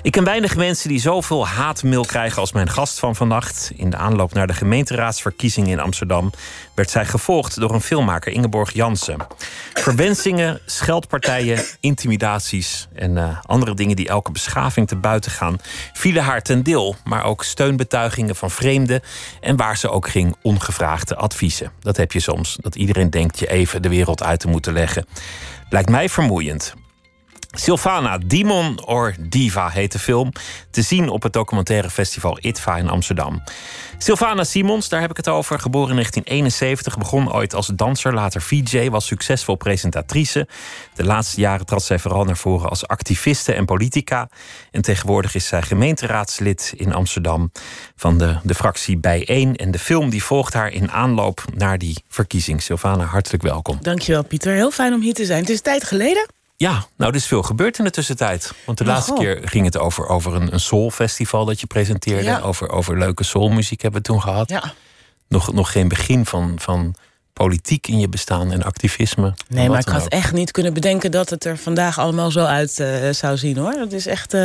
Ik ken weinig mensen die zoveel haatmail krijgen als mijn gast van vannacht. In de aanloop naar de gemeenteraadsverkiezingen in Amsterdam werd zij gevolgd door een filmmaker, Ingeborg Jansen. Verwensingen, scheldpartijen, intimidaties en andere dingen die elke beschaving te buiten gaan, vielen haar ten deel. Maar ook steunbetuigingen van vreemden en waar ze ook ging, ongevraagde adviezen. Dat heb je soms, dat iedereen denkt je even de wereld uit te moeten leggen. Lijkt mij vermoeiend. Silvana, Demon or Diva heet de film. Te zien op het documentaire festival IDFA in Amsterdam. Silvana Simons, daar heb ik het over. Geboren in 1971, begon ooit als danser, later VJ, was succesvol presentatrice. De laatste jaren trad zij vooral naar voren als activiste en politica. En tegenwoordig is zij gemeenteraadslid in Amsterdam van de fractie Bijeen. En de film die volgt haar in aanloop naar die verkiezing. Silvana, hartelijk welkom. Dankjewel, Pieter. Heel fijn om hier te zijn. Het is een tijd geleden. Ja, nou, er is veel gebeurd in de tussentijd. Want de laatste keer ging het over een soulfestival dat je presenteerde. Ja. Over leuke soulmuziek hebben we toen gehad. Ja. Nog geen begin van politiek in je bestaan en activisme. Nee, maar ik had echt niet kunnen bedenken dat het er vandaag allemaal zo uit zou zien, hoor. Het is echt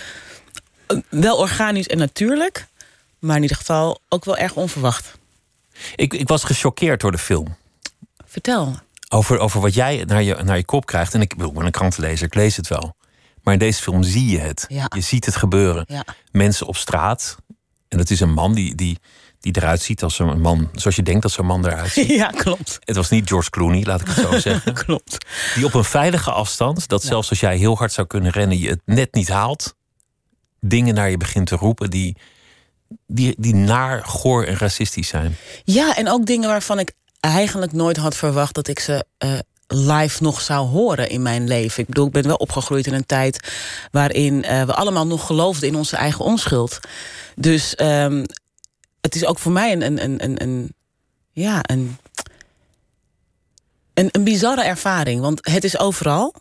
wel organisch en natuurlijk. Maar in ieder geval ook wel erg onverwacht. Ik was gechoqueerd door de film. Vertel. Over wat jij naar je kop krijgt. En ik ben een krantenlezer, ik lees het wel. Maar in deze film zie je het. Ja. Je ziet het gebeuren. Ja. Mensen op straat. En dat is een man die eruit ziet als een man, zoals je denkt dat zo'n man eruit ziet. Ja, klopt. Het was niet George Clooney, laat ik het zo zeggen. Klopt. Die op een veilige afstand, dat zelfs als jij heel hard zou kunnen rennen, je het net niet haalt. Dingen naar je begint te roepen die naar, goor en racistisch zijn. Ja, en ook dingen waarvan ik eigenlijk nooit had verwacht dat ik ze live nog zou horen in mijn leven. Ik bedoel, ik ben wel opgegroeid in een tijd waarin we allemaal nog geloofden in onze eigen onschuld. Dus het is ook voor mij een bizarre ervaring. Want het is overal.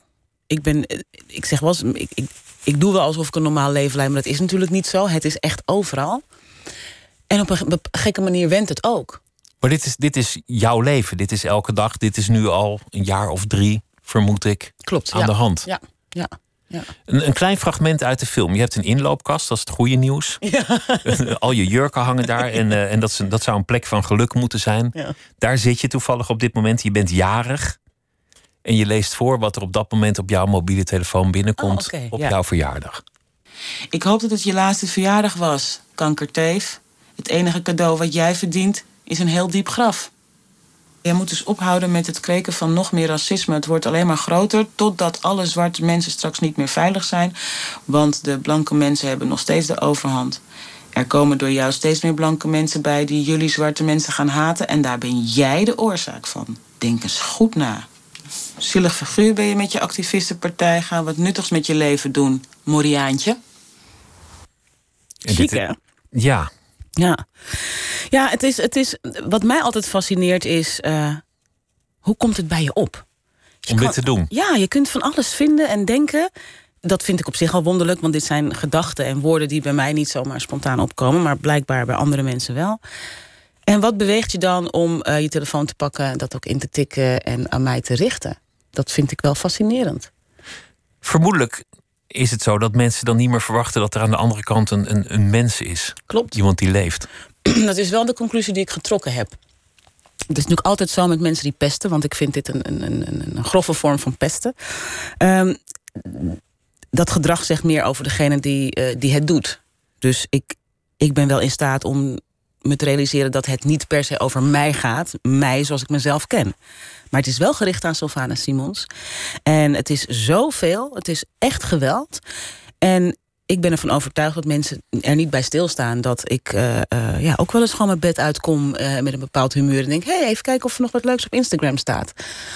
Ik doe wel alsof ik een normaal leven leid, maar dat is natuurlijk niet zo. Het is echt overal. En op een gekke manier wendt het ook. Maar dit is jouw leven. Dit is elke dag. Dit is nu al een jaar of 3, vermoed ik. Klopt, aan de hand. Ja. Een klein fragment uit de film. Je hebt een inloopkast, dat is het goede nieuws. Ja. Al je jurken hangen daar. En dat zou een plek van geluk moeten zijn. Ja. Daar zit je toevallig op dit moment. Je bent jarig. En je leest voor wat er op dat moment op jouw mobiele telefoon binnenkomt op jouw verjaardag. Ik hoop dat het je laatste verjaardag was, kankerteef. Het enige cadeau wat jij verdient is een heel diep graf. Jij moet dus ophouden met het kweken van nog meer racisme. Het wordt alleen maar groter, totdat alle zwarte mensen straks niet meer veilig zijn. Want de blanke mensen hebben nog steeds de overhand. Er komen door jou steeds meer blanke mensen bij die jullie zwarte mensen gaan haten. En daar ben jij de oorzaak van. Denk eens goed na. Zielig figuur ben je met je activistenpartij. Ga wat nuttigs met je leven doen, Moriaantje. Ziek, hè? Ja. Ja, het is wat mij altijd fascineert is, hoe komt het bij je op? Om dit te doen? Ja, je kunt van alles vinden en denken. Dat vind ik op zich al wonderlijk, want dit zijn gedachten en woorden die bij mij niet zomaar spontaan opkomen, maar blijkbaar bij andere mensen wel. En wat beweegt je dan om je telefoon te pakken, dat ook in te tikken en aan mij te richten? Dat vind ik wel fascinerend. Vermoedelijk is het zo dat mensen dan niet meer verwachten dat er aan de andere kant een mens is. Klopt. Iemand die leeft. Dat is wel de conclusie die ik getrokken heb. Het is natuurlijk altijd zo met mensen die pesten, want ik vind dit een grove vorm van pesten. Dat gedrag zegt meer over degene die het doet. Dus ik ben wel in staat om me te realiseren dat het niet per se over mij gaat. Mij zoals ik mezelf ken. Maar het is wel gericht aan Silvana Simons. En het is zoveel. Het is echt geweld. En ik ben ervan overtuigd dat mensen er niet bij stilstaan. Dat ik ook wel eens gewoon mijn bed uitkom met een bepaald humeur. En denk, even kijken of er nog wat leuks op Instagram staat.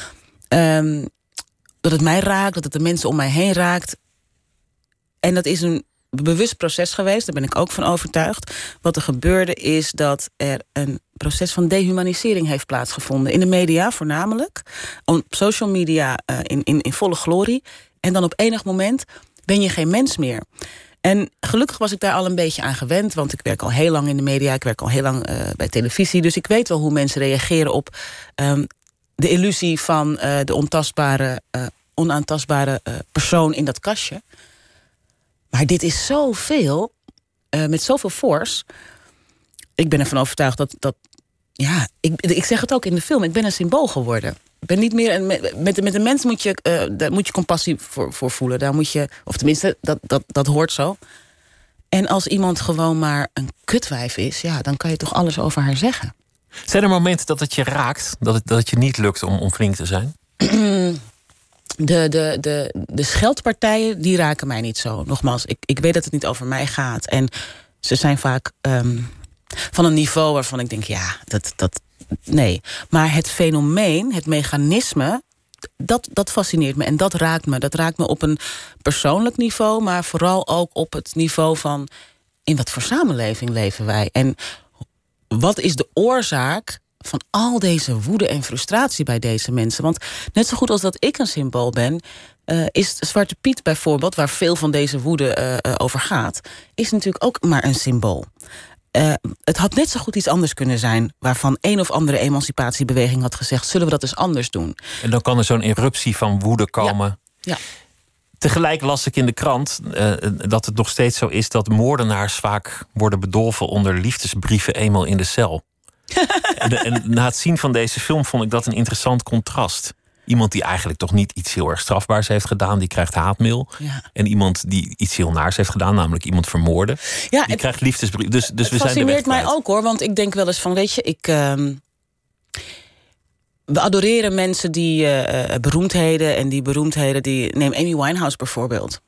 Dat het mij raakt, dat het de mensen om mij heen raakt. En dat is een bewust proces geweest, daar ben ik ook van overtuigd. Wat er gebeurde is dat er een proces van dehumanisering heeft plaatsgevonden. In de media voornamelijk. Op social media in volle glorie. En dan op enig moment ben je geen mens meer. En gelukkig was ik daar al een beetje aan gewend. Want ik werk al heel lang in de media. Ik werk al heel lang bij televisie. Dus ik weet wel hoe mensen reageren op de illusie van de onaantastbare persoon in dat kastje. Maar dit is zoveel, met zoveel force. Ik ben ervan overtuigd dat ik zeg het ook in de film, ik ben een symbool geworden. Ik ben niet meer met een mens daar moet je compassie voor voelen. Daar moet je, of tenminste, dat hoort zo. En als iemand gewoon maar een kutwijf is, dan kan je toch alles over haar zeggen. Zijn er momenten dat het je raakt, dat het je niet lukt om flink te zijn? De scheldpartijen, die raken mij niet zo. Nogmaals, ik weet dat het niet over mij gaat. En ze zijn vaak van een niveau waarvan ik denk, nee. Maar het fenomeen, het mechanisme, dat fascineert me en dat raakt me. Dat raakt me op een persoonlijk niveau, maar vooral ook op het niveau van in wat voor samenleving leven wij? En wat is de oorzaak van al deze woede en frustratie bij deze mensen? Want net zo goed als dat ik een symbool ben, is Zwarte Piet bijvoorbeeld, waar veel van deze woede over gaat, is natuurlijk ook maar een symbool. Het had net zo goed iets anders kunnen zijn, waarvan een of andere emancipatiebeweging had gezegd, zullen we dat eens anders doen? En dan kan er zo'n eruptie van woede komen. Ja. Tegelijk las ik in de krant dat het nog steeds zo is dat moordenaars vaak worden bedolven onder liefdesbrieven eenmaal in de cel. en na het zien van deze film vond ik dat een interessant contrast. Iemand die eigenlijk toch niet iets heel erg strafbaars heeft gedaan, die krijgt haatmail. Ja. En iemand die iets heel naars heeft gedaan, namelijk iemand vermoorden, die krijgt liefdesbrief. Dus we zijn er fascineert mij ook hoor, want ik denk wel eens van, weet je, we adoreren mensen die beroemdheden, en die beroemdheden, neem Amy Winehouse bijvoorbeeld.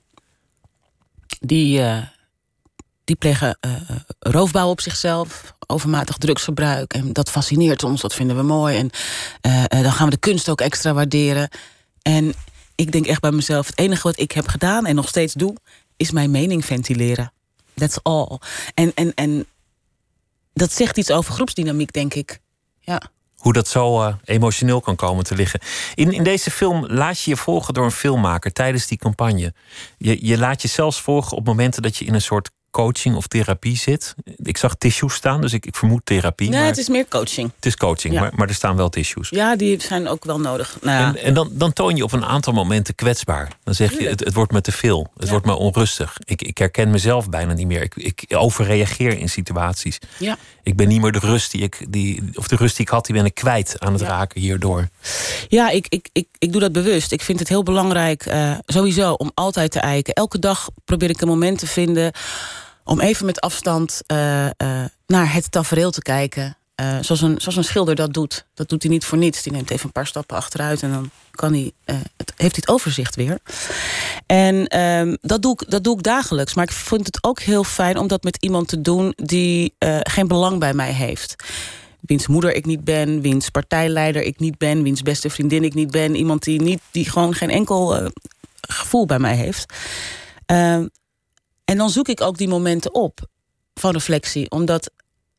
Die plegen roofbouw op zichzelf, overmatig drugsgebruik. En dat fascineert ons, dat vinden we mooi. En dan gaan we de kunst ook extra waarderen. En ik denk echt bij mezelf, het enige wat ik heb gedaan en nog steeds doe, is mijn mening ventileren. That's all. En dat zegt iets over groepsdynamiek, denk ik. Ja. Hoe dat zo emotioneel kan komen te liggen. In deze film laat je je volgen door een filmmaker tijdens die campagne. Je laat je zelfs volgen op momenten dat je in een soort coaching of therapie zit. Ik zag tissues staan, dus ik vermoed therapie. Nee, het is meer coaching. Het is coaching, ja. maar er staan wel tissues. Ja, die zijn ook wel nodig. Nou, en dan toon je op een aantal momenten kwetsbaar. Dan zeg je, het wordt me te veel. Het wordt me onrustig. Ik herken mezelf bijna niet meer. Ik overreageer in situaties. Ja. Ik ben niet meer de rust die ik had, die ben ik kwijt aan het raken hierdoor. Ja, ik doe dat bewust. Ik vind het heel belangrijk, sowieso, om altijd te eiken. Elke dag probeer ik een moment te vinden om even met afstand naar het tafereel te kijken. Zoals een schilder dat doet. Dat doet hij niet voor niets. Die neemt even een paar stappen achteruit en dan heeft hij het overzicht weer. En dat doe ik dagelijks. Maar ik vind het ook heel fijn om dat met iemand te doen die geen belang bij mij heeft. Wiens moeder ik niet ben, wiens partijleider ik niet ben, wiens beste vriendin ik niet ben. Iemand die gewoon geen enkel gevoel bij mij heeft. En dan zoek ik ook die momenten op van reflectie. Omdat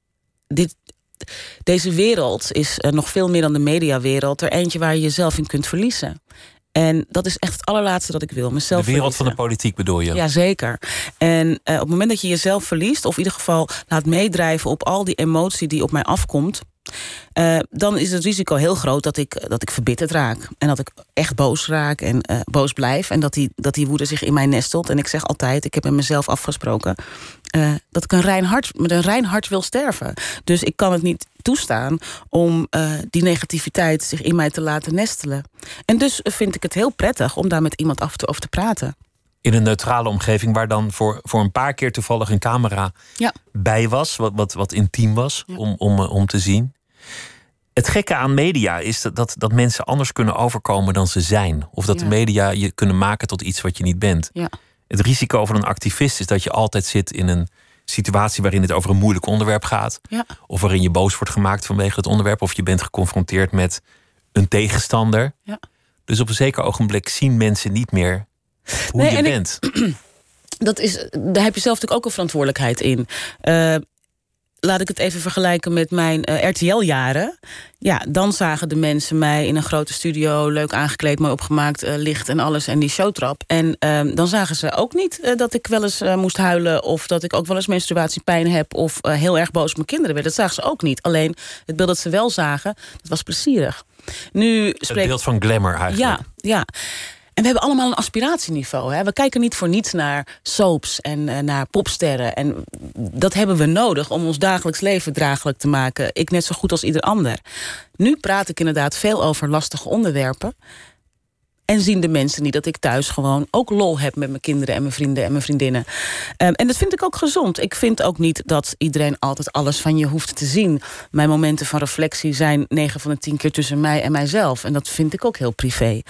deze wereld is nog veel meer dan de mediawereld. Er eentje waar je jezelf in kunt verliezen. En dat is echt het allerlaatste dat ik wil. Mezelf de wereld verliezen. Van de politiek bedoel je? Jazeker. En op het moment dat je jezelf verliest, of in ieder geval laat meedrijven op al die emotie die op mij afkomt, dan is het risico heel groot dat ik verbitterd raak. En dat ik echt boos raak en boos blijf. En dat die woede zich in mij nestelt. En ik zeg altijd, ik heb met mezelf afgesproken dat ik met een rein hart wil sterven. Dus ik kan het niet toestaan om die negativiteit zich in mij te laten nestelen. En dus vind ik het heel prettig om daar met iemand over te praten. In een neutrale omgeving waar dan voor een paar keer toevallig een camera bij was. Wat intiem was om te zien. Het gekke aan media is dat mensen anders kunnen overkomen dan ze zijn. Of dat de media je kunnen maken tot iets wat je niet bent. Ja. Het risico van een activist is dat je altijd zit in een situatie waarin het over een moeilijk onderwerp gaat. Ja. Of waarin je boos wordt gemaakt vanwege het onderwerp. Of je bent geconfronteerd met een tegenstander. Ja. Dus op een zeker ogenblik zien mensen niet meer hoe je bent. Daar heb je zelf natuurlijk ook een verantwoordelijkheid in. Laat ik het even vergelijken met mijn RTL-jaren. Ja, dan zagen de mensen mij in een grote studio, leuk aangekleed, mooi opgemaakt, licht en alles en die showtrap. En dan zagen ze ook niet dat ik wel eens moest huilen, of dat ik ook wel eens menstruatiepijn heb, of heel erg boos op mijn kinderen werd. Dat zagen ze ook niet. Alleen het beeld dat ze wel zagen, dat was plezierig. Nu het beeld van glamour eigenlijk. Ja. we hebben allemaal een aspiratieniveau. Hè? We kijken niet voor niets naar soaps en naar popsterren. En dat hebben we nodig om ons dagelijks leven draaglijk te maken. Ik net zo goed als ieder ander. Nu praat ik inderdaad veel over lastige onderwerpen. En zien de mensen niet dat ik thuis gewoon ook lol heb met mijn kinderen en mijn vrienden en mijn vriendinnen. En dat vind ik ook gezond. Ik vind ook niet dat iedereen altijd alles van je hoeft te zien. Mijn momenten van reflectie zijn 9 van de 10 keer tussen mij en mijzelf. En dat vind ik ook heel privé.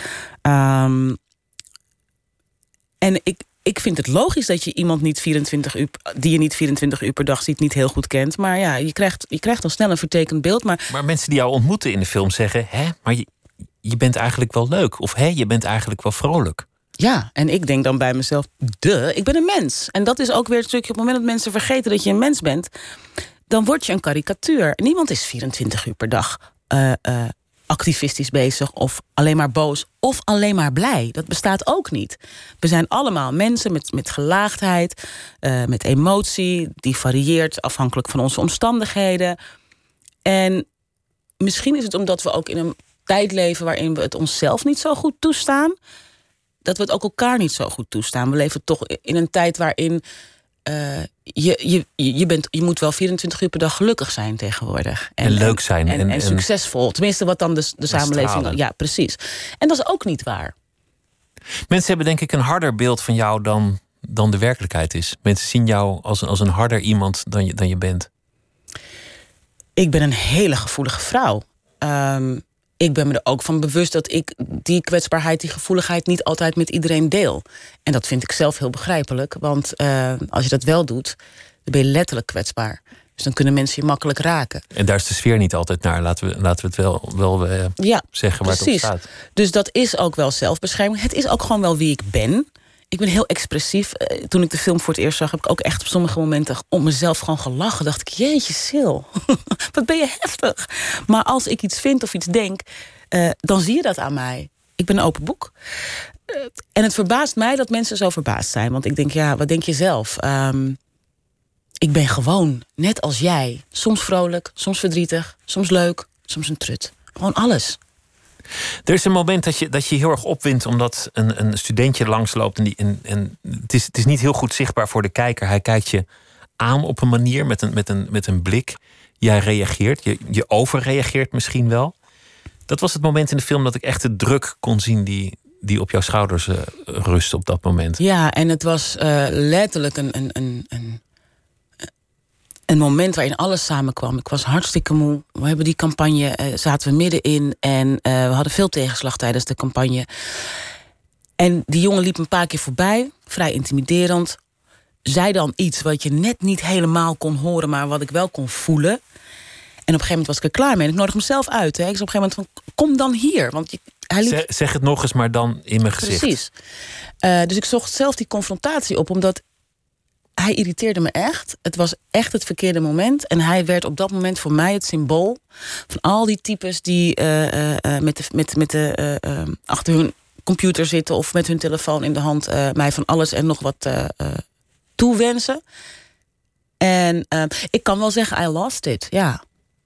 En ik vind het logisch dat je iemand die je niet 24 uur per dag ziet, niet heel goed kent. Maar ja, je krijgt al snel een vertekend beeld. Maar mensen die jou ontmoeten in de film zeggen, maar je bent eigenlijk wel leuk. Of je bent eigenlijk wel vrolijk. Ja, en ik denk dan bij mezelf, ik ben een mens. En dat is ook weer een stukje, op het moment dat mensen vergeten dat je een mens bent, dan word je een karikatuur. Niemand is 24 uur per dag activistisch bezig, of alleen maar boos, of alleen maar blij. Dat bestaat ook niet. We zijn allemaal mensen met gelaagdheid, met emotie, die varieert afhankelijk van onze omstandigheden. En misschien is het omdat we ook in een tijd leven waarin we het onszelf niet zo goed toestaan, dat we het ook elkaar niet zo goed toestaan. We leven toch in een tijd waarin je moet wel 24 uur per dag gelukkig zijn tegenwoordig. En leuk zijn. En succesvol. Tenminste, wat dan de samenleving... Stralen. Ja, precies. En dat is ook niet waar. Mensen hebben denk ik een harder beeld van jou dan de werkelijkheid is. Mensen zien jou als een harder iemand dan je bent. Ik ben een hele gevoelige vrouw. Ik ben me er ook van bewust dat ik die kwetsbaarheid, die gevoeligheid niet altijd met iedereen deel. En dat vind ik zelf heel begrijpelijk. Want als je dat wel doet, dan ben je letterlijk kwetsbaar. Dus dan kunnen mensen je makkelijk raken. En daar is de sfeer niet altijd naar. Laten we het wel zeggen waar precies. Het op staat. Dus dat is ook wel zelfbescherming. Het is ook gewoon wel wie ik ben. Ik ben heel expressief. Toen ik de film voor het eerst zag, heb ik ook echt op sommige momenten om mezelf gewoon gelachen. Dacht ik, jeetje, Sil, wat ben je heftig. Maar als ik iets vind of iets denk, dan zie je dat aan mij. Ik ben een open boek. En het verbaast mij dat mensen zo verbaasd zijn. Want ik denk, ja, wat denk je zelf? Ik ben gewoon, net als jij. Soms vrolijk, soms verdrietig, soms leuk, soms een trut. Gewoon alles. Er is een moment dat je heel erg opwindt omdat een studentje langsloopt. En het is niet heel goed zichtbaar voor de kijker. Hij kijkt je aan op een manier met een blik. Jij reageert, je overreageert misschien wel. Dat was het moment in de film dat ik echt de druk kon zien die op jouw schouders rust op dat moment. Ja, en het was letterlijk een moment waarin alles samenkwam. Ik was hartstikke moe. We hebben die campagne, zaten we middenin. En we hadden veel tegenslag tijdens de campagne. En die jongen liep een paar keer voorbij. Vrij intimiderend. Zei dan iets wat je net niet helemaal kon horen, maar wat ik wel kon voelen. En op een gegeven moment was ik er klaar mee. En ik nodig mezelf uit. Hè. Ik zei op een gegeven moment van, kom dan hier. Want hij liep... Zeg het nog eens, maar dan in mijn gezicht. Precies. Dus ik zocht zelf die confrontatie op, omdat hij irriteerde me echt. Het was echt het verkeerde moment. En hij werd op dat moment voor mij het symbool van al die types die achter hun computer zitten of met hun telefoon in de hand mij van alles en nog wat toewensen. En ik kan wel zeggen, I lost it, ja.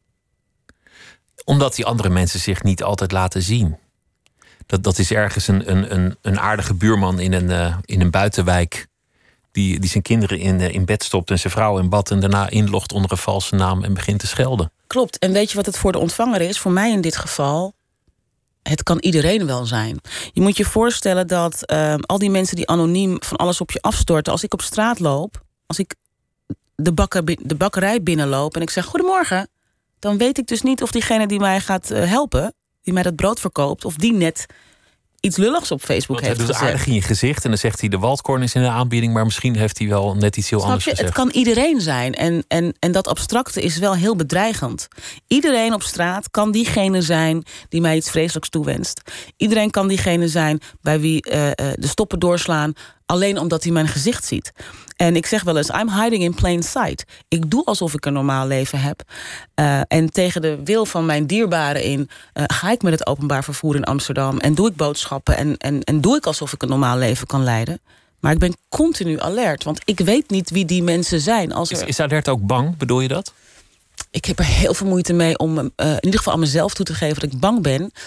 Omdat die andere mensen zich niet altijd laten zien. Dat is ergens een aardige buurman in een buitenwijk die zijn kinderen in bed stopt en zijn vrouw in bad en daarna inlogt onder een valse naam en begint te schelden. Klopt. En weet je wat het voor de ontvanger is? Voor mij in dit geval, het kan iedereen wel zijn. Je moet je voorstellen dat al die mensen die anoniem van alles op je afstorten, als ik op straat loop, als ik de bakkerij binnenloop en ik zeg goedemorgen, dan weet ik dus niet of diegene die mij gaat helpen, die mij dat brood verkoopt, of die net iets lulligs op Facebook heeft gezegd. Hij doet aardig in je gezicht en dan zegt hij de waldkorn is in de aanbieding, maar misschien heeft hij wel net iets heel anders gezegd. Het kan iedereen zijn en dat abstracte is wel heel bedreigend. Iedereen op straat kan diegene zijn die mij iets vreselijks toewenst. Iedereen kan diegene zijn bij wie de stoppen doorslaan alleen omdat hij mijn gezicht ziet. En ik zeg wel eens, I'm hiding in plain sight. Ik doe alsof ik een normaal leven heb. En tegen de wil van mijn dierbaren in ga ik met het openbaar vervoer in Amsterdam en doe ik boodschappen en doe ik alsof ik een normaal leven kan leiden. Maar ik ben continu alert, want ik weet niet wie die mensen zijn. Is alert ook bang, bedoel je dat? Ik heb er heel veel moeite mee om in ieder geval aan mezelf toe te geven dat ik bang ben.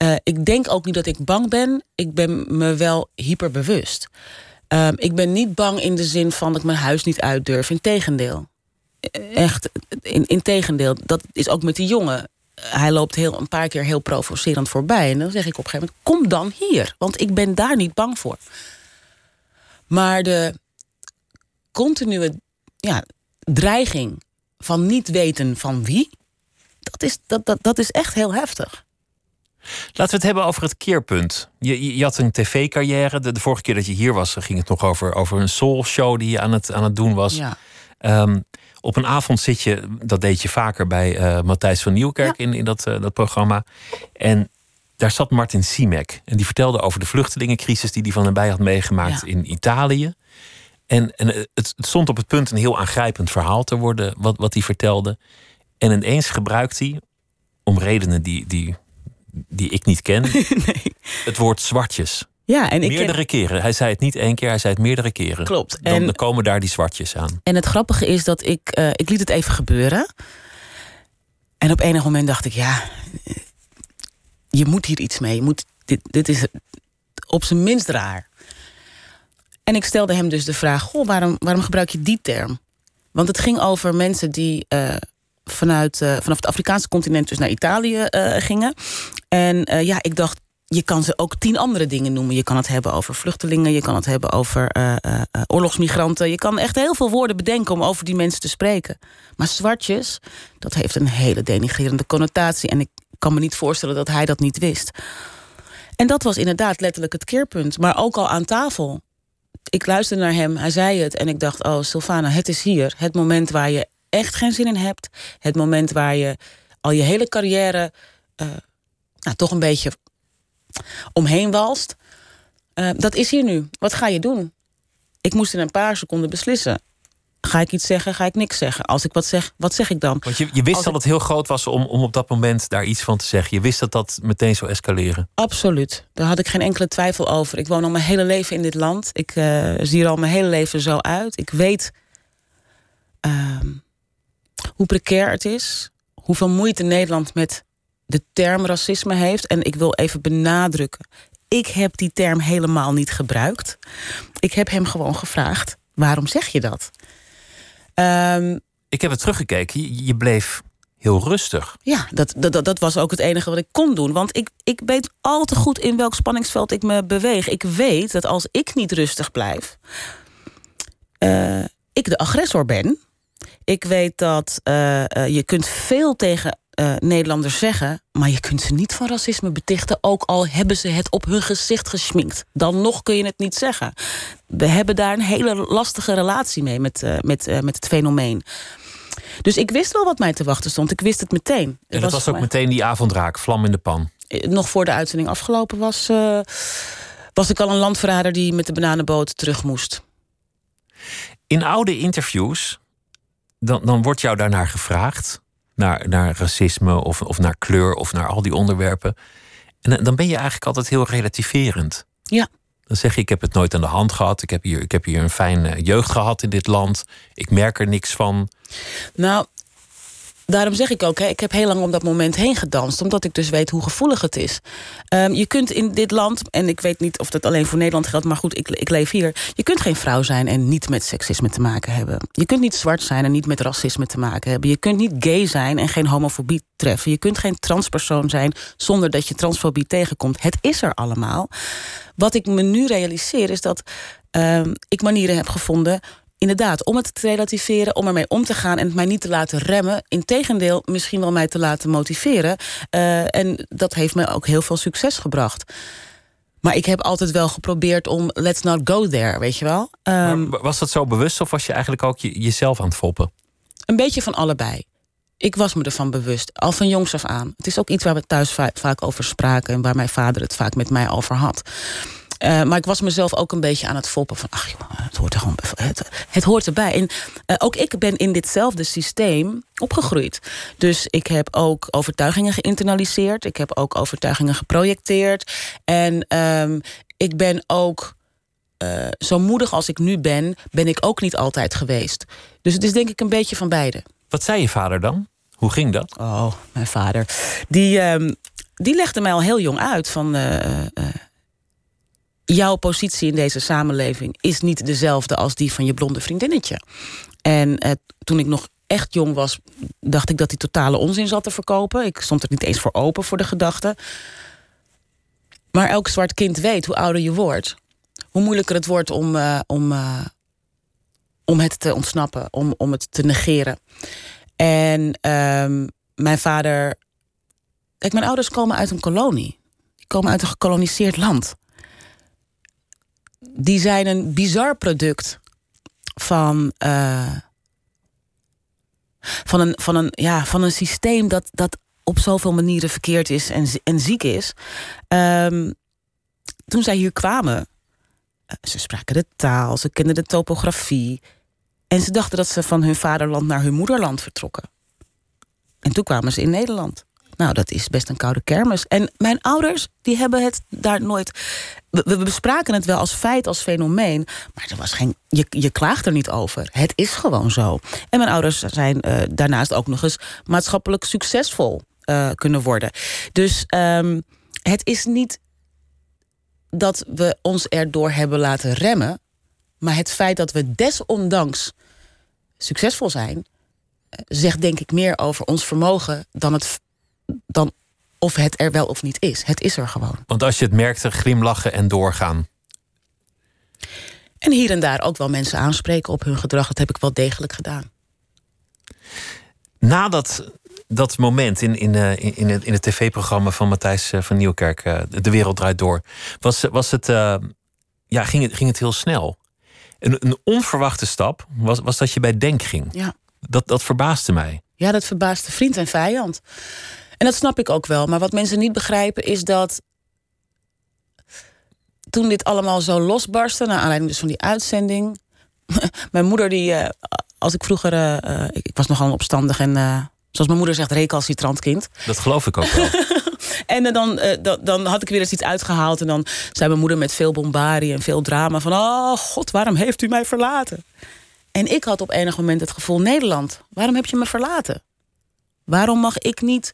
Ik denk ook niet dat ik bang ben. Ik ben me wel hyperbewust. Ik ben niet bang in de zin van dat ik mijn huis niet uit durf. Integendeel. Echt, integendeel. Dat is ook met die jongen. Hij loopt een paar keer heel provocerend voorbij. En dan zeg ik op een gegeven moment, kom dan hier. Want ik ben daar niet bang voor. Maar de continue dreiging van niet weten van wie... dat is echt heel heftig. Laten we het hebben over het keerpunt. Je had een tv-carrière. De vorige keer dat je hier was, ging het nog over een soul-show die je aan het doen was. Ja. Op een avond zit je, dat deed je vaker bij Matthijs van Nieuwkerk in dat programma. En daar zat Martin Simek. En die vertelde over de vluchtelingencrisis die hij van nabij had meegemaakt in Italië. En het stond op het punt een heel aangrijpend verhaal te worden, wat hij vertelde. En ineens gebruikt hij, om redenen die ik niet ken, het woord zwartjes. Ja, en meerdere keren. Hij zei het niet 1 keer, hij zei het meerdere keren. Klopt. Dan komen daar die zwartjes aan. En het grappige is dat ik liet het even gebeuren. En op enig moment dacht ik, je moet hier iets mee. Dit is op zijn minst raar. En ik stelde hem dus de vraag, waarom gebruik je die term? Want het ging over mensen die vanaf het Afrikaanse continent dus naar Italië gingen. En ik dacht, je kan ze ook 10 andere dingen noemen. Je kan het hebben over vluchtelingen, je kan het hebben over oorlogsmigranten. Je kan echt heel veel woorden bedenken om over die mensen te spreken. Maar zwartjes, dat heeft een hele denigrerende connotatie. En ik kan me niet voorstellen dat hij dat niet wist. En dat was inderdaad letterlijk het keerpunt. Maar ook al aan tafel. Ik luisterde naar hem, hij zei het. En ik dacht, Silvana, het is hier. Het moment waar je echt geen zin in hebt. Het moment waar je al je hele carrière toch een beetje omheen walst. Dat is hier nu. Wat ga je doen? Ik moest in een paar seconden beslissen. Ga ik iets zeggen, ga ik niks zeggen? Als ik wat zeg, wat zeg ik dan? Want je wist dat het heel groot was om op dat moment daar iets van te zeggen. Je wist dat meteen zou escaleren. Absoluut. Daar had ik geen enkele twijfel over. Ik woon al mijn hele leven in dit land. Ik zie er al mijn hele leven zo uit. Ik weet hoe precair het is. Hoeveel moeite Nederland met de term racisme heeft. En ik wil even benadrukken. Ik heb die term helemaal niet gebruikt. Ik heb hem gewoon gevraagd, waarom zeg je dat? Ik heb het teruggekeken. Je bleef heel rustig. Ja, dat was ook het enige wat ik kon doen. Want ik weet al te goed in welk spanningsveld ik me beweeg. Ik weet dat als ik niet rustig blijf, ik de agressor ben. Ik weet dat je kunt veel tegen Nederlanders zeggen, maar je kunt ze niet van racisme betichten, ook al hebben ze het op hun gezicht geschminkt. Dan nog kun je het niet zeggen. We hebben daar een hele lastige relatie mee met het fenomeen. Dus ik wist wel wat mij te wachten stond. Ik wist het meteen. En dat was ook meteen die avond raak, vlam in de pan. Nog voor de uitzending afgelopen was ik al een landverrader die met de bananenboot terug moest. In oude interviews, dan wordt jou daarnaar gevraagd. Naar racisme of naar kleur of naar al die onderwerpen. En dan ben je eigenlijk altijd heel relativerend. Ja. Dan zeg je, ik heb het nooit aan de hand gehad. Ik heb hier een fijne jeugd gehad in dit land. Ik merk er niks van. Nou, daarom zeg ik ook, ik heb heel lang om dat moment heen gedanst. Omdat ik dus weet hoe gevoelig het is. Je kunt in dit land, en ik weet niet of dat alleen voor Nederland geldt, maar goed, ik leef hier. Je kunt geen vrouw zijn en niet met seksisme te maken hebben. Je kunt niet zwart zijn en niet met racisme te maken hebben. Je kunt niet gay zijn en geen homofobie treffen. Je kunt geen transpersoon zijn zonder dat je transfobie tegenkomt. Het is er allemaal. Wat ik me nu realiseer is dat ik manieren heb gevonden, inderdaad, om het te relativeren, om ermee om te gaan en het mij niet te laten remmen. Integendeel, misschien wel mij te laten motiveren. En dat heeft me ook heel veel succes gebracht. Maar ik heb altijd wel geprobeerd om let's not go there, weet je wel. Maar was dat zo bewust of was je eigenlijk ook jezelf aan het foppen? Een beetje van allebei. Ik was me ervan bewust, al van jongs af aan. Het is ook iets waar we thuis vaak over spraken en waar mijn vader het vaak met mij over had. Maar ik was mezelf ook een beetje aan het foppen van, ach joh, het hoort er gewoon, het hoort erbij. En ook ik ben in ditzelfde systeem opgegroeid. Dus ik heb ook overtuigingen geïnternaliseerd. Ik heb ook overtuigingen geprojecteerd. En ik ben ook, zo moedig als ik nu ben ik ook niet altijd geweest. Dus het is denk ik een beetje van beide. Wat zei je vader dan? Hoe ging dat? Oh, mijn vader. Die die legde mij al heel jong uit van... jouw positie in deze samenleving is niet dezelfde als die van je blonde vriendinnetje. En toen ik nog echt jong was, dacht ik dat hij totale onzin zat te verkopen. Ik stond er niet eens voor open voor de gedachte. Maar elk zwart kind weet, hoe ouder je wordt, hoe moeilijker het wordt om het te ontsnappen, om het te negeren. En mijn vader... Kijk, mijn ouders komen uit een kolonie. Die komen uit een gekoloniseerd land. Die zijn een bizar product van een systeem dat op zoveel manieren verkeerd is en ziek is. Toen zij hier kwamen, ze spraken de taal, ze kenden de topografie. En ze dachten dat ze van hun vaderland naar hun moederland vertrokken. En toen kwamen ze in Nederland. Nou, dat is best een koude kermis. En mijn ouders, die hebben het daar nooit... We bespraken het wel als feit, als fenomeen. Maar er was geen... Je klaagt er niet over. Het is gewoon zo. En mijn ouders zijn daarnaast ook nog eens maatschappelijk succesvol kunnen worden. Dus het is niet dat we ons erdoor hebben laten remmen. Maar het feit dat we desondanks succesvol zijn, zegt denk ik meer over ons vermogen dan of het er wel of niet is. Het is er gewoon. Want als je het merkte, glimlachen en doorgaan. En hier en daar ook wel mensen aanspreken op hun gedrag. Dat heb ik wel degelijk gedaan. Na dat moment in het tv-programma van Matthijs van Nieuwkerk, De Wereld Draait Door, ging het heel snel. Een onverwachte stap was dat je bij Denk ging. Ja. Dat verbaasde mij. Ja, dat verbaasde vriend en vijand. En dat snap ik ook wel. Maar wat mensen niet begrijpen is dat toen dit allemaal zo losbarstte, naar aanleiding dus van die uitzending, mijn moeder die, als ik vroeger, ik was nogal opstandig en zoals mijn moeder zegt, recalcitrant kind. Dat geloof ik ook wel. En dan had ik weer eens iets uitgehaald en dan zei mijn moeder met veel bombarie en veel drama van, oh god, waarom heeft u mij verlaten? En ik had op enig moment het gevoel, Nederland, waarom heb je me verlaten? Waarom mag ik niet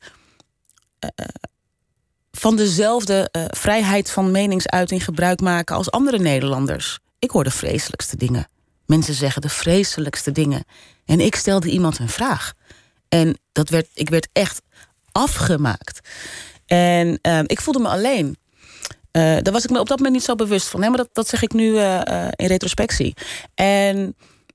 van dezelfde vrijheid van meningsuiting gebruik maken als andere Nederlanders? Ik hoor de vreselijkste dingen. Mensen zeggen de vreselijkste dingen. En ik stelde iemand een vraag. En ik werd echt afgemaakt. En ik voelde me alleen. Daar was ik me op dat moment niet zo bewust van. Nee, maar dat zeg ik nu in retrospectie. En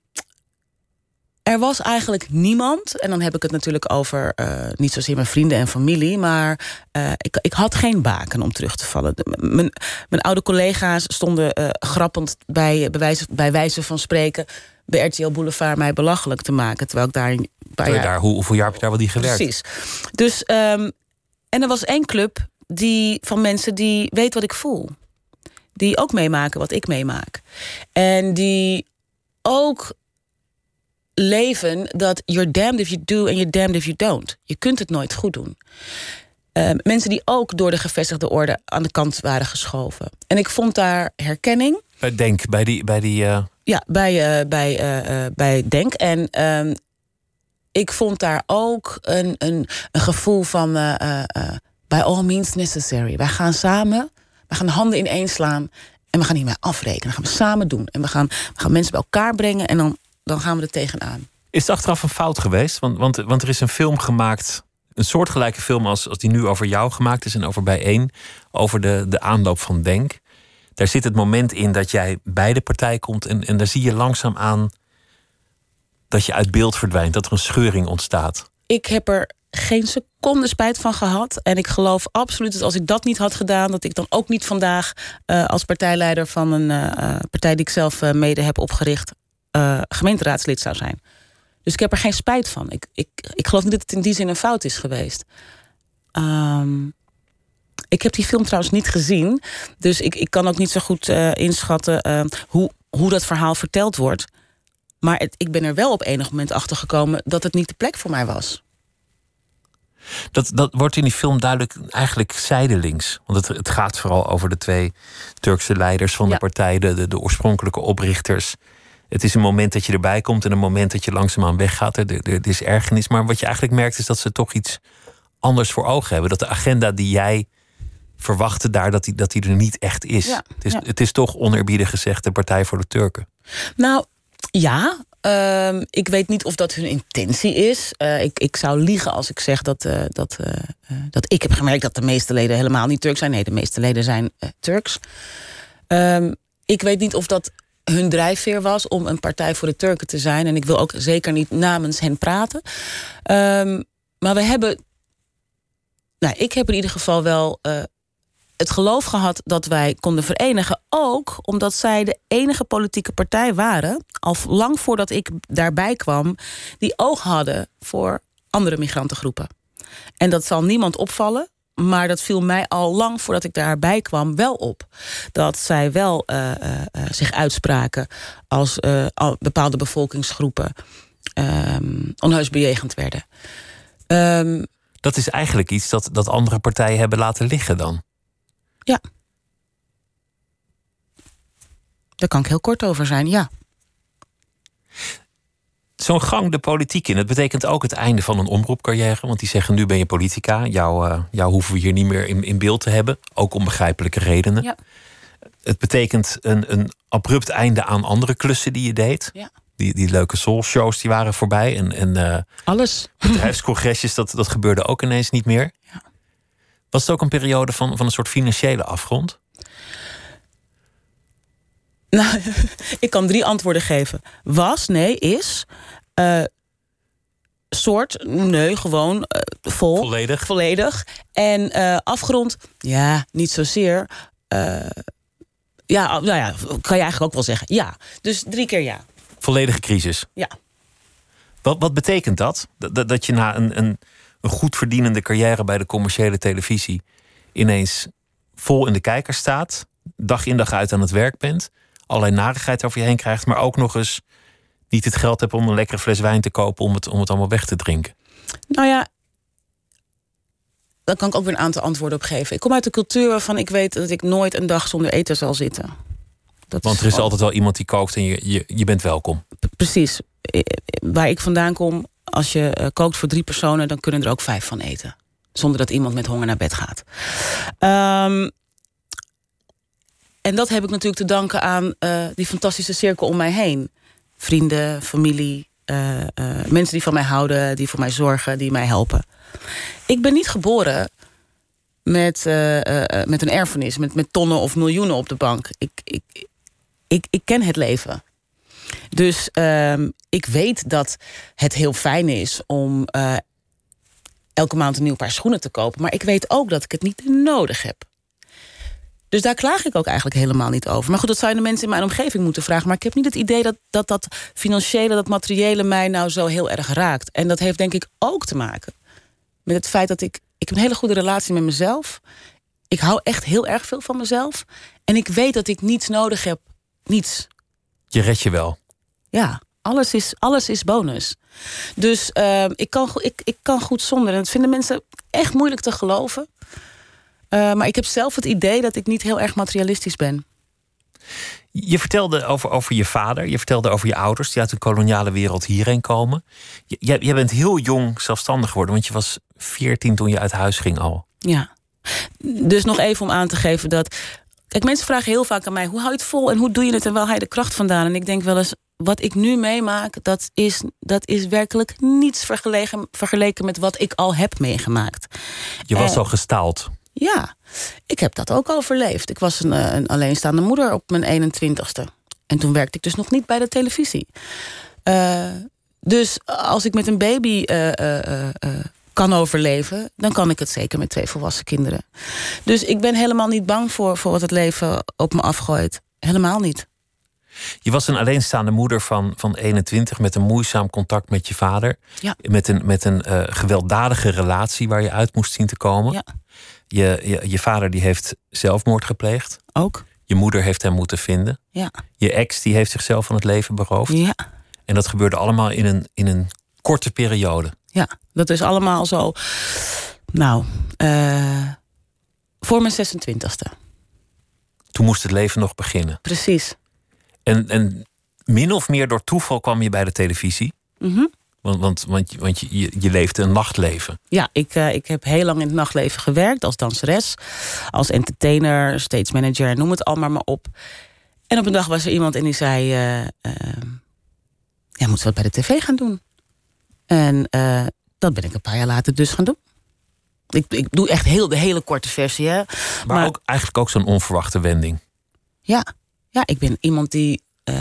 er was eigenlijk niemand, en dan heb ik het natuurlijk over niet zozeer mijn vrienden en familie, maar ik had geen baken om terug te vallen. Mijn oude collega's stonden grappend bij wijze van spreken bij RTL Boulevard mij belachelijk te maken, terwijl ik daar een paar jaar... Hoeveel jaar heb je daar wel die gewerkt? Precies. Dus, en er was één club van mensen die weet wat ik voel. Die ook meemaken wat ik meemaak. En die ook leven dat you're damned if you do and you're damned if you don't. Je kunt het nooit goed doen. Mensen die ook door de gevestigde orde aan de kant waren geschoven. En ik vond daar herkenning. Bij Denk, bij die... Ja, bij Denk. En ik vond daar ook een gevoel van by all means necessary. Wij gaan samen, we gaan de handen ineen slaan en we gaan hiermee afrekenen. Dat gaan we samen doen. En we gaan mensen bij elkaar brengen en dan gaan we er tegenaan. Is het achteraf een fout geweest? Want er is een film gemaakt, een soortgelijke film als die nu over jou gemaakt is en over Bijeen, over de aanloop van Denk. Daar zit het moment in dat jij bij de partij komt en daar zie je langzaam aan dat je uit beeld verdwijnt, dat er een scheuring ontstaat. Ik heb er geen seconde spijt van gehad. En ik geloof absoluut dat als ik dat niet had gedaan, dat ik dan ook niet vandaag als partijleider van een partij die ik zelf mede heb opgericht, gemeenteraadslid zou zijn. Dus ik heb er geen spijt van. Ik geloof niet dat het in die zin een fout is geweest. Ik heb die film trouwens niet gezien. Dus ik kan ook niet zo goed inschatten hoe dat verhaal verteld wordt. Maar ik ben er wel op enig moment achter gekomen dat het niet de plek voor mij was. Dat wordt in die film duidelijk eigenlijk zijdelings. Want het gaat vooral over de twee Turkse leiders van de partij, de oorspronkelijke oprichters. Het is een moment dat je erbij komt en een moment dat je langzaamaan weggaat. Er is ergernis. Maar wat je eigenlijk merkt is dat ze toch iets anders voor ogen hebben. Dat de agenda die jij verwachtte daar, dat die er niet echt is. Ja, Het is toch oneerbiedig gezegd de Partij voor de Turken. Nou, ja. Ik weet niet of dat hun intentie is. Ik zou liegen als ik zeg dat ik heb gemerkt dat de meeste leden helemaal niet Turks zijn. Nee, de meeste leden zijn Turks. Ik weet niet of dat hun drijfveer was om een Partij voor de Turken te zijn. En ik wil ook zeker niet namens hen praten. Maar we hebben... Nou, ik heb in ieder geval wel het geloof gehad dat wij konden verenigen. Ook omdat zij de enige politieke partij waren, al lang voordat ik daarbij kwam, die oog hadden voor andere migrantengroepen. En dat zal niemand opvallen. Maar dat viel mij al lang voordat ik daarbij kwam wel op. Dat zij wel zich uitspraken als bepaalde bevolkingsgroepen onheus bejegend werden. Dat is eigenlijk iets dat andere partijen hebben laten liggen dan. Ja. Daar kan ik heel kort over zijn, ja. Zo'n gang de politiek in, dat betekent ook het einde van een omroepcarrière. Want die zeggen, nu ben je politica. Jou hoeven we hier niet meer in beeld te hebben. Ook om begrijpelijke redenen. Ja. Het betekent een abrupt einde aan andere klussen die je deed. Ja. Die leuke soulshows die waren voorbij. En alles. Bedrijfscongresjes, dat gebeurde ook ineens niet meer. Ja. Was het ook een periode van een soort financiële afgrond? Nou, ik kan 3 antwoorden geven. Was, nee, is. Soort, nee, gewoon vol. Volledig. En afgerond, ja, niet zozeer. Ja, nou ja, kan je eigenlijk ook wel zeggen. Ja, dus 3 keer ja. Volledige crisis? Ja. Wat betekent dat? Dat je na een goed verdienende carrière bij de commerciële televisie ineens vol in de kijker staat, dag in dag uit aan het werk bent, allerlei narigheid over je heen krijgt, maar ook nog eens niet het geld hebt om een lekkere fles wijn te kopen om het allemaal weg te drinken? Nou ja, daar kan ik ook weer een aantal antwoorden op geven. Ik kom uit de cultuur waarvan ik weet dat ik nooit een dag zonder eten zal zitten. Want er is altijd wel iemand die kookt en je bent welkom. Precies. Waar ik vandaan kom, als je kookt voor 3 personen, dan kunnen er ook 5 van eten. Zonder dat iemand met honger naar bed gaat. En dat heb ik natuurlijk te danken aan die fantastische cirkel om mij heen. Vrienden, familie, mensen die van mij houden, die voor mij zorgen, die mij helpen. Ik ben niet geboren met een erfenis, met tonnen of miljoenen op de bank. Ik ken het leven. Dus ik weet dat het heel fijn is om elke maand een nieuw paar schoenen te kopen. Maar ik weet ook dat ik het niet nodig heb. Dus daar klaag ik ook eigenlijk helemaal niet over. Maar goed, dat zou je de mensen in mijn omgeving moeten vragen. Maar ik heb niet het idee dat financiële, dat materiële mij nou zo heel erg raakt. En dat heeft denk ik ook te maken met het feit dat ik heb een hele goede relatie met mezelf. Ik hou echt heel erg veel van mezelf. En ik weet dat ik niets nodig heb. Niets. Je redt je wel. Ja, alles is bonus. Dus ik kan goed zonder. En dat vinden mensen echt moeilijk te geloven. Maar ik heb zelf het idee dat ik niet heel erg materialistisch ben. Je vertelde over je vader. Je vertelde over je ouders die uit de koloniale wereld hierheen komen. Jij bent heel jong zelfstandig geworden. Want je was 14 toen je uit huis ging al. Ja. Dus nog even om aan te geven dat... Kijk, mensen vragen heel vaak aan mij, hoe hou je het vol en hoe doe je het en waar haal je de kracht vandaan? En ik denk wel eens, wat ik nu meemaak, dat is werkelijk niets vergeleken met wat ik al heb meegemaakt. Je was al gestaald. Ja, ik heb dat ook overleefd. Ik was een alleenstaande moeder op mijn 21ste. En toen werkte ik dus nog niet bij de televisie. Dus als ik met een baby kan overleven, dan kan ik het zeker met 2 volwassen kinderen. Dus ik ben helemaal niet bang voor wat het leven op me afgooit. Helemaal niet. Je was een alleenstaande moeder van 21 met een moeizaam contact met je vader. Ja. Met een gewelddadige relatie waar je uit moest zien te komen. Ja. Je vader die heeft zelfmoord gepleegd. Ook. Je moeder heeft hem moeten vinden. Ja. Je ex die heeft zichzelf van het leven beroofd. Ja. En dat gebeurde allemaal in een korte periode. Ja, dat is allemaal zo. Nou, voor mijn 26e. Toen moest het leven nog beginnen. Precies. En min of meer door toeval kwam je bij de televisie. Mm-hmm. Want je leeft een nachtleven. Ja, ik heb heel lang in het nachtleven gewerkt. Als danseres, als entertainer, stage manager, noem het allemaal maar op. En op een dag was er iemand en die zei... jij moet wat bij de tv gaan doen. En dat ben ik een paar jaar later dus gaan doen. Ik doe echt de hele korte versie. Hè. Maar ook, eigenlijk ook zo'n onverwachte wending. Ja, ik ben iemand die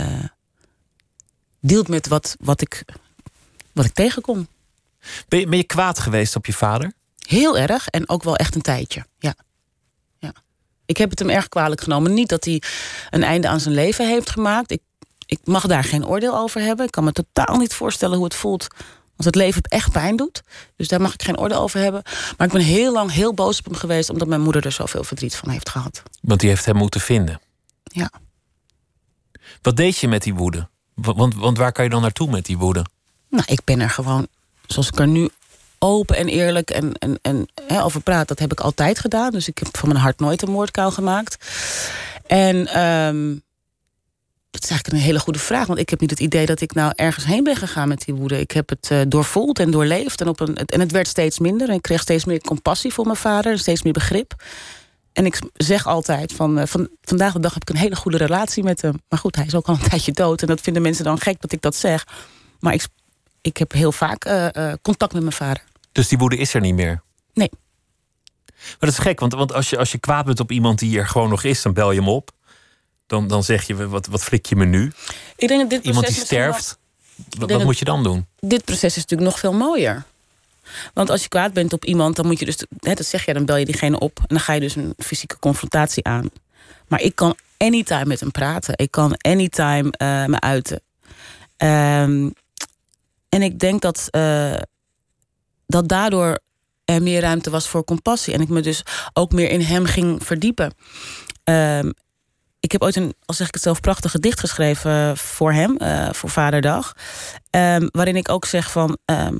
dealt met wat ik tegenkom. Ben je kwaad geweest op je vader? Heel erg en ook wel echt een tijdje, ja. Ik heb het hem erg kwalijk genomen. Niet dat hij een einde aan zijn leven heeft gemaakt. Ik mag daar geen oordeel over hebben. Ik kan me totaal niet voorstellen hoe het voelt als het leven echt pijn doet. Dus daar mag ik geen oordeel over hebben. Maar ik ben heel lang heel boos op hem geweest... omdat mijn moeder er zoveel verdriet van heeft gehad. Want die heeft hem moeten vinden. Ja. Wat deed je met die woede? Want waar kan je dan naartoe met die woede? Nou, ik ben er gewoon, zoals ik er nu open en eerlijk en over praat... dat heb ik altijd gedaan. Dus ik heb van mijn hart nooit een moordkuil gemaakt. En dat is eigenlijk een hele goede vraag. Want ik heb niet het idee dat ik nou ergens heen ben gegaan met die woede. Ik heb het doorvoeld en doorleefd. En het werd steeds minder. En ik kreeg steeds meer compassie voor mijn vader. En steeds meer begrip. En ik zeg altijd, vandaag de dag heb ik een hele goede relatie met hem. Maar goed, hij is ook al een tijdje dood. En dat vinden mensen dan gek dat ik dat zeg. Maar ik heb heel vaak contact met mijn vader. Dus die woede is er niet meer? Nee. Maar dat is gek, want als je kwaad bent op iemand die er gewoon nog is... dan bel je hem op. Dan zeg je, wat flik je me nu? Ik denk dat dit iemand die sterft, wat moet je dan doen? Dit proces is natuurlijk nog veel mooier. Want als je kwaad bent op iemand, dan moet je dus... dat zeg je, dan bel je diegene op. En dan ga je dus een fysieke confrontatie aan. Maar ik kan anytime met hem praten. Ik kan anytime me uiten. En ik denk dat daardoor er meer ruimte was voor compassie. En ik me dus ook meer in hem ging verdiepen. Ik heb ooit al zeg ik het zelf, prachtig gedicht geschreven voor hem. Voor Vaderdag. Waarin ik ook zeg van...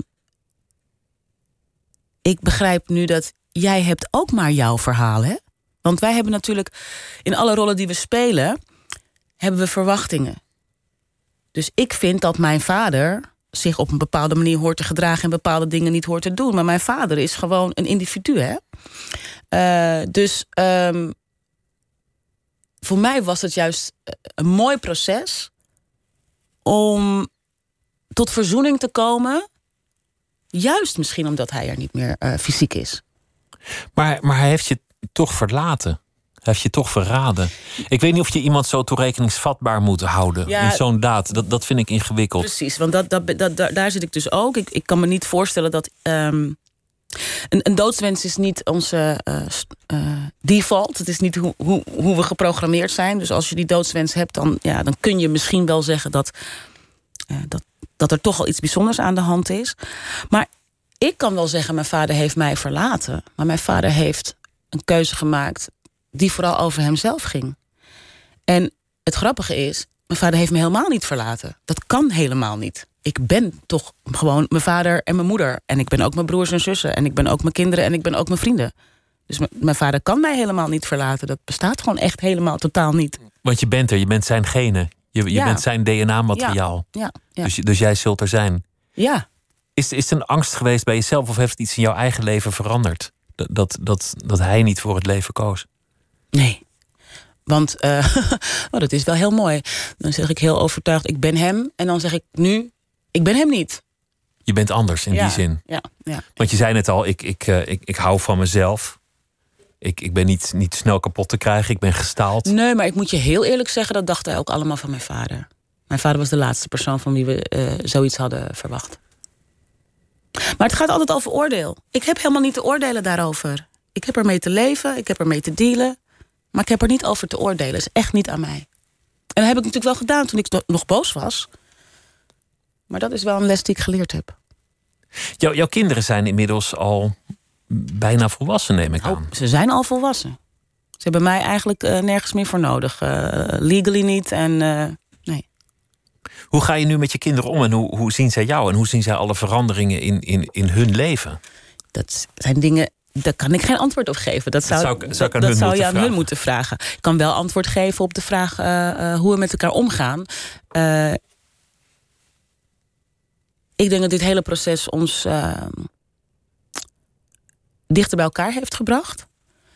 ik begrijp nu dat jij hebt ook maar jouw verhaal, hè? Want wij hebben natuurlijk... in alle rollen die we spelen... hebben we verwachtingen. Dus ik vind dat mijn vader... zich op een bepaalde manier hoort te gedragen... en bepaalde dingen niet hoort te doen. Maar mijn vader is gewoon een individu, hè? Voor mij was het juist een mooi proces... om tot verzoening te komen... juist misschien omdat hij er niet meer fysiek is. Maar hij heeft je toch verlaten. Hij heeft je toch verraden. Ik weet niet of je iemand zo toerekeningsvatbaar moet houden. Ja, in zo'n daad. Dat vind ik ingewikkeld. Precies, want daar zit ik dus ook. Ik kan me niet voorstellen dat... Een doodswens is niet onze default. Het is niet hoe we geprogrammeerd zijn. Dus als je die doodswens hebt, dan kun je misschien wel zeggen... dat er toch al iets bijzonders aan de hand is. Maar ik kan wel zeggen, mijn vader heeft mij verlaten. Maar mijn vader heeft een keuze gemaakt... die vooral over hemzelf ging. En het grappige is, mijn vader heeft me helemaal niet verlaten. Dat kan helemaal niet. Ik ben toch gewoon mijn vader en mijn moeder. En ik ben ook mijn broers en zussen. En ik ben ook mijn kinderen en ik ben ook mijn vrienden. Dus mijn vader kan mij helemaal niet verlaten. Dat bestaat gewoon echt helemaal totaal niet. Want je bent er, je bent zijn genen. Je bent zijn DNA-materiaal. Ja. Dus jij zult er zijn. Ja. Is het een angst geweest bij jezelf... of heeft het iets in jouw eigen leven veranderd? Dat hij niet voor het leven koos? Nee. Want dat is wel heel mooi. Dan zeg ik heel overtuigd, ik ben hem. En dan zeg ik nu, ik ben hem niet. Je bent anders in die zin. Ja. Want je zei net al, ik hou van mezelf. Ik ben niet snel kapot te krijgen, ik ben gestaald. Nee, maar ik moet je heel eerlijk zeggen... dat dachten wij ook allemaal van mijn vader. Mijn vader was de laatste persoon van wie we zoiets hadden verwacht. Maar het gaat altijd over oordeel. Ik heb helemaal niet te oordelen daarover. Ik heb ermee te leven, ik heb ermee te dealen... maar ik heb er niet over te oordelen. Het is echt niet aan mij. En dat heb ik natuurlijk wel gedaan toen ik nog boos was. Maar dat is wel een les die ik geleerd heb. Jouw kinderen zijn inmiddels al bijna volwassen, neem ik aan. Ze zijn al volwassen. Ze hebben mij eigenlijk nergens meer voor nodig. Legally niet en nee. Hoe ga je nu met je kinderen om en hoe zien zij jou? En hoe zien zij alle veranderingen in hun leven? Dat zijn dingen... Daar kan ik geen antwoord op geven. Dat zou je aan hun moeten vragen. Ik kan wel antwoord geven op de vraag hoe we met elkaar omgaan. ik denk dat dit hele proces ons dichter bij elkaar heeft gebracht.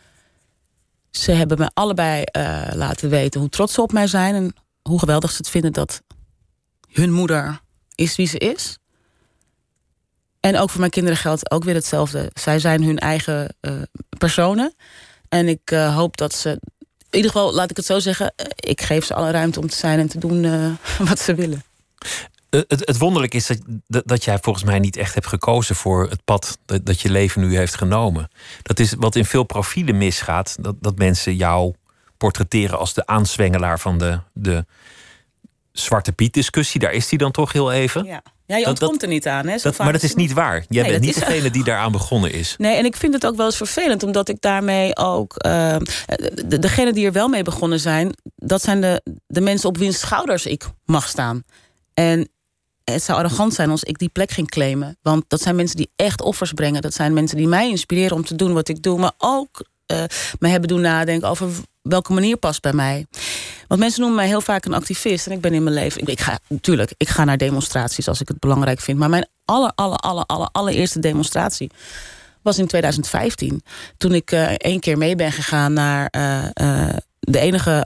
Ze hebben me allebei laten weten hoe trots ze op mij zijn en hoe geweldig ze het vinden dat hun moeder is wie ze is. En ook voor mijn kinderen geldt ook weer hetzelfde. Zij zijn hun eigen personen. En ik hoop dat ze... In ieder geval, laat ik het zo zeggen... ik geef ze alle ruimte om te zijn en te doen wat ze willen. Het wonderlijk is dat jij volgens mij niet echt hebt gekozen voor het pad dat je leven nu heeft genomen. Dat is wat in veel profielen misgaat. Dat mensen jou portretteren als de aanzwengelaar van de Zwarte Piet discussie. Daar is die dan toch heel even. Ja, je ontkomt er niet aan. Hè? Maar dat is niet waar. Jij bent niet degene die daaraan begonnen is. Nee, en ik vind het ook wel eens vervelend, omdat ik daarmee ook... degenen die er wel mee begonnen zijn, dat zijn de mensen op wiens schouders ik mag staan. En het zou arrogant zijn als ik die plek ging claimen. Want dat zijn mensen die echt offers brengen. Dat zijn mensen die mij inspireren om te doen wat ik doe. Maar ook me hebben doen nadenken over welke manier past bij mij. Want mensen noemen mij heel vaak een activist. En ik ben in mijn leven... Ik ga naar demonstraties als ik het belangrijk vind. Maar mijn allereerste demonstratie was in 2015. Toen ik 1 keer mee ben gegaan naar de enige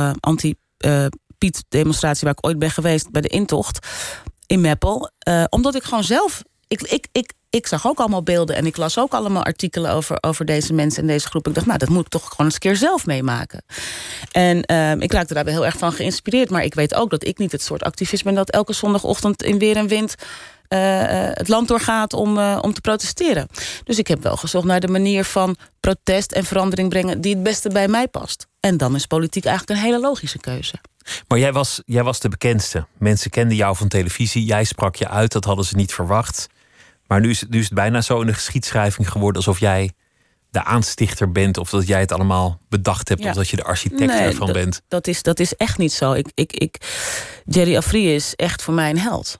anti-Piet demonstratie waar ik ooit ben geweest, bij de intocht in Meppel. Omdat ik gewoon zelf... Ik zag ook allemaal beelden en ik las ook allemaal artikelen over deze mensen en deze groep. Ik dacht, dat moet ik toch gewoon eens een keer zelf meemaken. En ik raakte daar wel heel erg van geïnspireerd. Maar ik weet ook dat ik niet het soort activist ben dat elke zondagochtend in weer en wind het land doorgaat om te protesteren. Dus ik heb wel gezocht naar de manier van protest en verandering brengen die het beste bij mij past. En dan is politiek eigenlijk een hele logische keuze. Maar jij was de bekendste. Mensen kenden jou van televisie. Jij sprak je uit, dat hadden ze niet verwacht. Maar nu is het bijna zo in de geschiedschrijving geworden alsof jij de aanstichter bent, of dat jij het allemaal bedacht hebt, of dat je de architect ervan bent. Dat is echt niet zo. Jerry Afrië is echt voor mij een held.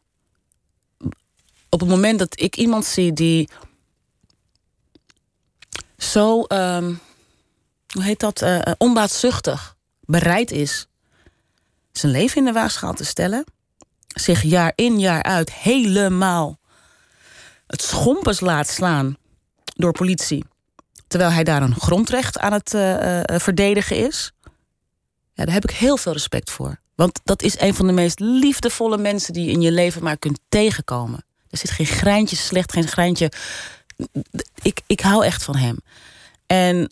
Op het moment dat ik iemand zie die zo, onbaatzuchtig bereid is zijn leven in de waagschaal te stellen, zich jaar in jaar uit helemaal het schompens laat slaan door politie, terwijl hij daar een grondrecht aan het verdedigen is. Ja, daar heb ik heel veel respect voor. Want dat is een van de meest liefdevolle mensen die je in je leven maar kunt tegenkomen. Er zit geen greintje slecht, geen greintje... Ik hou echt van hem. En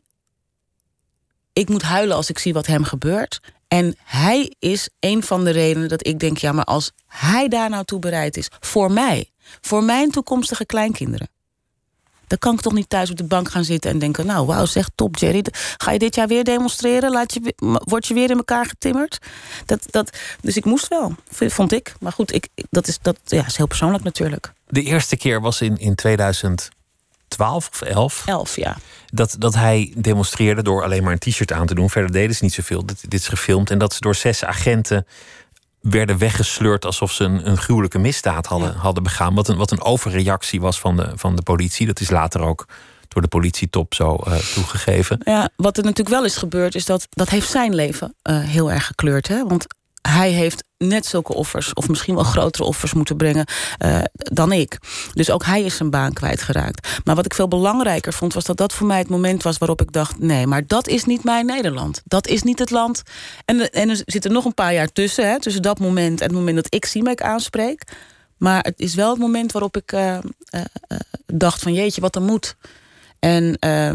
ik moet huilen als ik zie wat hem gebeurt. En hij is een van de redenen dat ik denk, ja, maar als hij daar nou toe bereid is, voor mij, voor mijn toekomstige kleinkinderen, dan kan ik toch niet thuis op de bank gaan zitten en denken, nou, wauw, zeg, top, Jerry. Ga je dit jaar weer demonstreren? Word je weer in elkaar getimmerd? Dus ik moest wel, vond ik. Maar goed, dat is heel persoonlijk natuurlijk. De eerste keer was in 2012 of 11? 11, ja. Dat hij demonstreerde door alleen maar een t-shirt aan te doen. Verder deden ze niet zoveel. Dit is gefilmd. En dat ze door 6 agenten werden weggesleurd alsof ze een gruwelijke misdaad hadden begaan. Wat een overreactie was van de politie. Dat is later ook door de politietop zo toegegeven. Ja, wat er natuurlijk wel is gebeurd, is dat heeft zijn leven heel erg gekleurd. Hè? Want hij heeft net zulke offers, of misschien wel grotere offers moeten brengen dan ik. Dus ook hij is zijn baan kwijtgeraakt. Maar wat ik veel belangrijker vond, was dat voor mij het moment was waarop ik dacht, nee, maar dat is niet mijn Nederland. Dat is niet het land. En er zitten nog een paar jaar tussen, hè, tussen dat moment en het moment dat ik Simek aanspreek. Maar het is wel het moment waarop ik dacht van, jeetje, wat er moet. En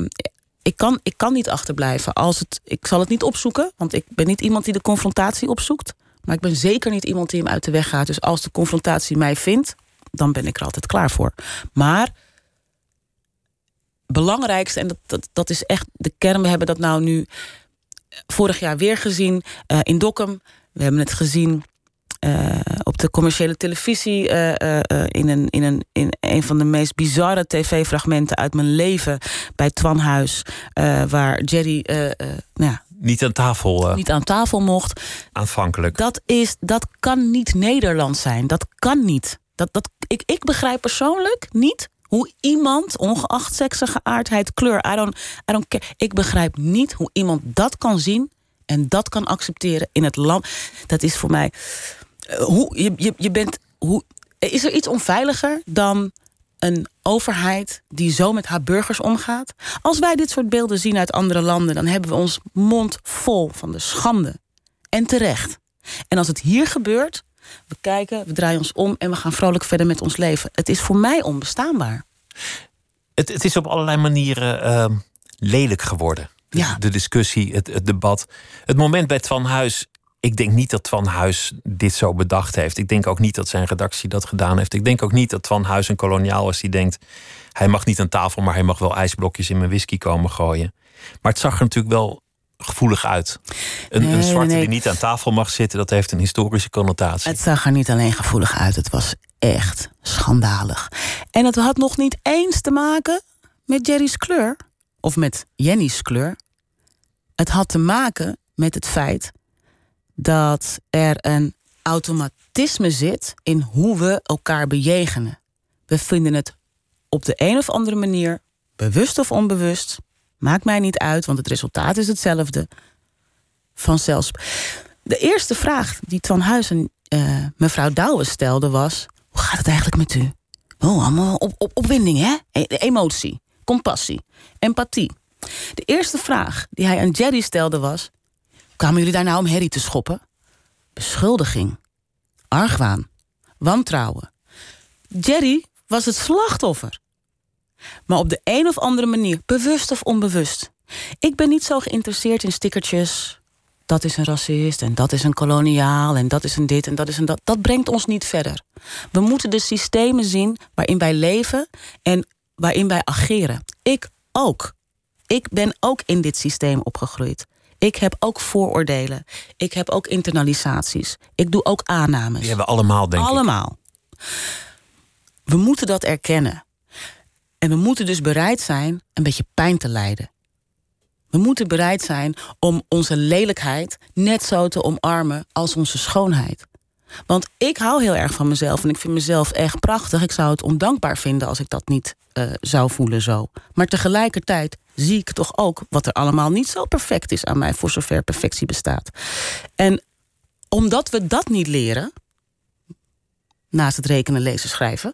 ik kan niet achterblijven. Ik zal het niet opzoeken, want ik ben niet iemand die de confrontatie opzoekt. Maar ik ben zeker niet iemand die hem uit de weg gaat. Dus als de confrontatie mij vindt, dan ben ik er altijd klaar voor. Maar belangrijkste, en dat is echt de kern. We hebben dat nou nu vorig jaar weer gezien in Dokkum. We hebben het gezien op de commerciële televisie, in een van de meest bizarre tv-fragmenten uit mijn leven bij Twan Huis, waar Jerry niet aan tafel mocht. Aanvankelijk. Dat kan niet Nederland zijn. Dat kan niet. Ik begrijp persoonlijk niet hoe iemand, ongeacht seks, geaardheid, kleur, I don't care. Ik begrijp niet hoe iemand dat kan zien en dat kan accepteren in het land. Dat is voor mij Is er iets onveiliger dan een overheid die zo met haar burgers omgaat? Als wij dit soort beelden zien uit andere landen, dan hebben we ons mond vol van de schande. En terecht. En als het hier gebeurt, we kijken, we draaien ons om en we gaan vrolijk verder met ons leven. Het is voor mij onbestaanbaar. Het is op allerlei manieren lelijk geworden. Ja. De discussie, het debat. Het moment bij Twan Huis. Ik denk niet dat Twan Huis dit zo bedacht heeft. Ik denk ook niet dat zijn redactie dat gedaan heeft. Ik denk ook niet dat Twan Huis een koloniaal is die denkt, hij mag niet aan tafel, maar hij mag wel ijsblokjes in mijn whisky komen gooien. Maar het zag er natuurlijk wel gevoelig uit. Een zwarte die niet aan tafel mag zitten, dat heeft een historische connotatie. Het zag er niet alleen gevoelig uit, het was echt schandalig. En het had nog niet eens te maken met Jerry's kleur. Of met Jenny's kleur. Het had te maken met het feit dat er een automatisme zit in hoe we elkaar bejegenen. We vinden het op de een of andere manier, bewust of onbewust, maakt mij niet uit, want het resultaat is hetzelfde, vanzelfs. De eerste vraag die Twan Huis en mevrouw Douwe stelde was, hoe gaat het eigenlijk met u? Oh, allemaal opwinding, hè? Emotie, compassie, empathie. De eerste vraag die hij aan Jerry stelde was, kwamen jullie daar nou om herrie te schoppen? Beschuldiging, argwaan, wantrouwen. Jerry was het slachtoffer. Maar op de een of andere manier, bewust of onbewust. Ik ben niet zo geïnteresseerd in stickertjes. Dat is een racist en dat is een koloniaal en dat is een dit en dat is een dat. Dat brengt ons niet verder. We moeten de systemen zien waarin wij leven en waarin wij ageren. Ik ook. Ik ben ook in dit systeem opgegroeid. Ik heb ook vooroordelen. Ik heb ook internalisaties. Ik doe ook aannames. Die hebben we allemaal, denk ik. Allemaal. We moeten dat erkennen. En we moeten dus bereid zijn een beetje pijn te lijden. We moeten bereid zijn om onze lelijkheid net zo te omarmen als onze schoonheid. Want ik hou heel erg van mezelf en ik vind mezelf echt prachtig. Ik zou het ondankbaar vinden als ik dat niet zou voelen zo. Maar tegelijkertijd zie ik toch ook wat er allemaal niet zo perfect is aan mij, voor zover perfectie bestaat. En omdat we dat niet leren, naast het rekenen, lezen, schrijven,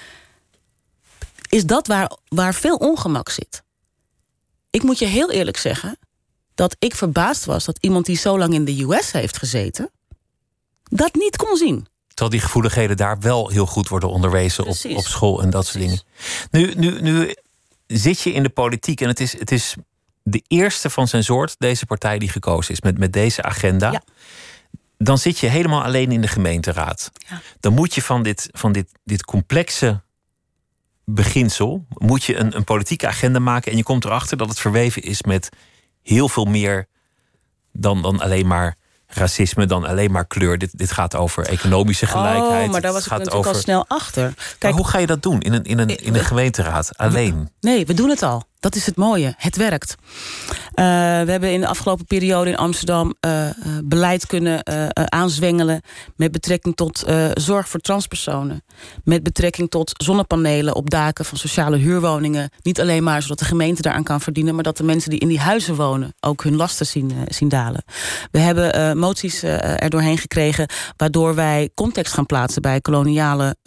is dat waar veel ongemak zit. Ik moet je heel eerlijk zeggen dat ik verbaasd was dat iemand die zo lang in de US heeft gezeten dat niet kon zien. Terwijl die gevoeligheden daar wel heel goed worden onderwezen op school en dat soort dingen. Nu zit je in de politiek en het is de eerste van zijn soort, deze partij die gekozen is met deze agenda. Ja. Dan zit je helemaal alleen in de gemeenteraad. Ja. Dan moet je van dit complexe beginsel, moet je een politieke agenda maken en je komt erachter dat het verweven is met heel veel meer dan alleen maar racisme, dan alleen maar kleur. Dit gaat over economische gelijkheid. Maar daar was ik natuurlijk al snel achter. Kijk, maar hoe ga je dat doen in een gemeenteraad? Alleen? Nee, we doen het al. Dat is het mooie. Het werkt. We hebben in de afgelopen periode in Amsterdam beleid kunnen aanzwengelen met betrekking tot zorg voor transpersonen. Met betrekking tot zonnepanelen op daken van sociale huurwoningen. Niet alleen maar zodat de gemeente daaraan kan verdienen, maar dat de mensen die in die huizen wonen ook hun lasten zien dalen. We hebben moties er doorheen gekregen waardoor wij context gaan plaatsen bij koloniale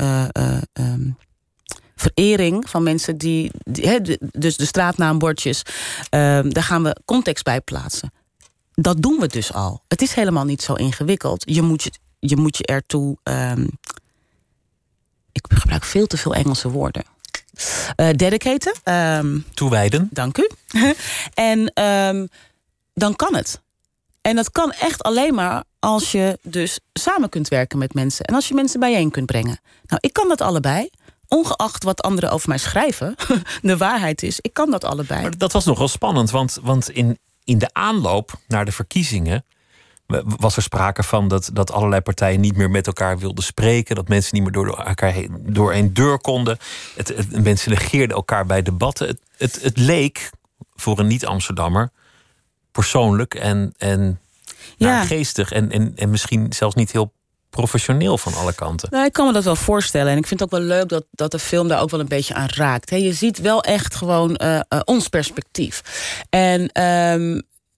verering van mensen dus de straatnaambordjes, daar gaan we context bij plaatsen. Dat doen we dus al. Het is helemaal niet zo ingewikkeld. Je moet je ertoe ik gebruik veel te veel Engelse woorden. Dedicaten. Toewijden. Dank u. En dan kan het. En dat kan echt alleen maar als je dus samen kunt werken met mensen. En als je mensen bijeen kunt brengen. Nou, ik kan dat allebei. Ongeacht wat anderen over mij schrijven. De waarheid is, ik kan dat allebei. Maar dat was nogal spannend. Want in de aanloop naar de verkiezingen was er sprake van dat allerlei partijen niet meer met elkaar wilden spreken. Dat mensen niet meer door een deur konden. Mensen negeerden elkaar bij debatten. Het leek voor een niet-Amsterdammer persoonlijk en geestig. En misschien zelfs niet heel professioneel van alle kanten. Nou, ik kan me dat wel voorstellen. En ik vind het ook wel leuk dat de film daar ook wel een beetje aan raakt. Je ziet wel echt gewoon ons perspectief. En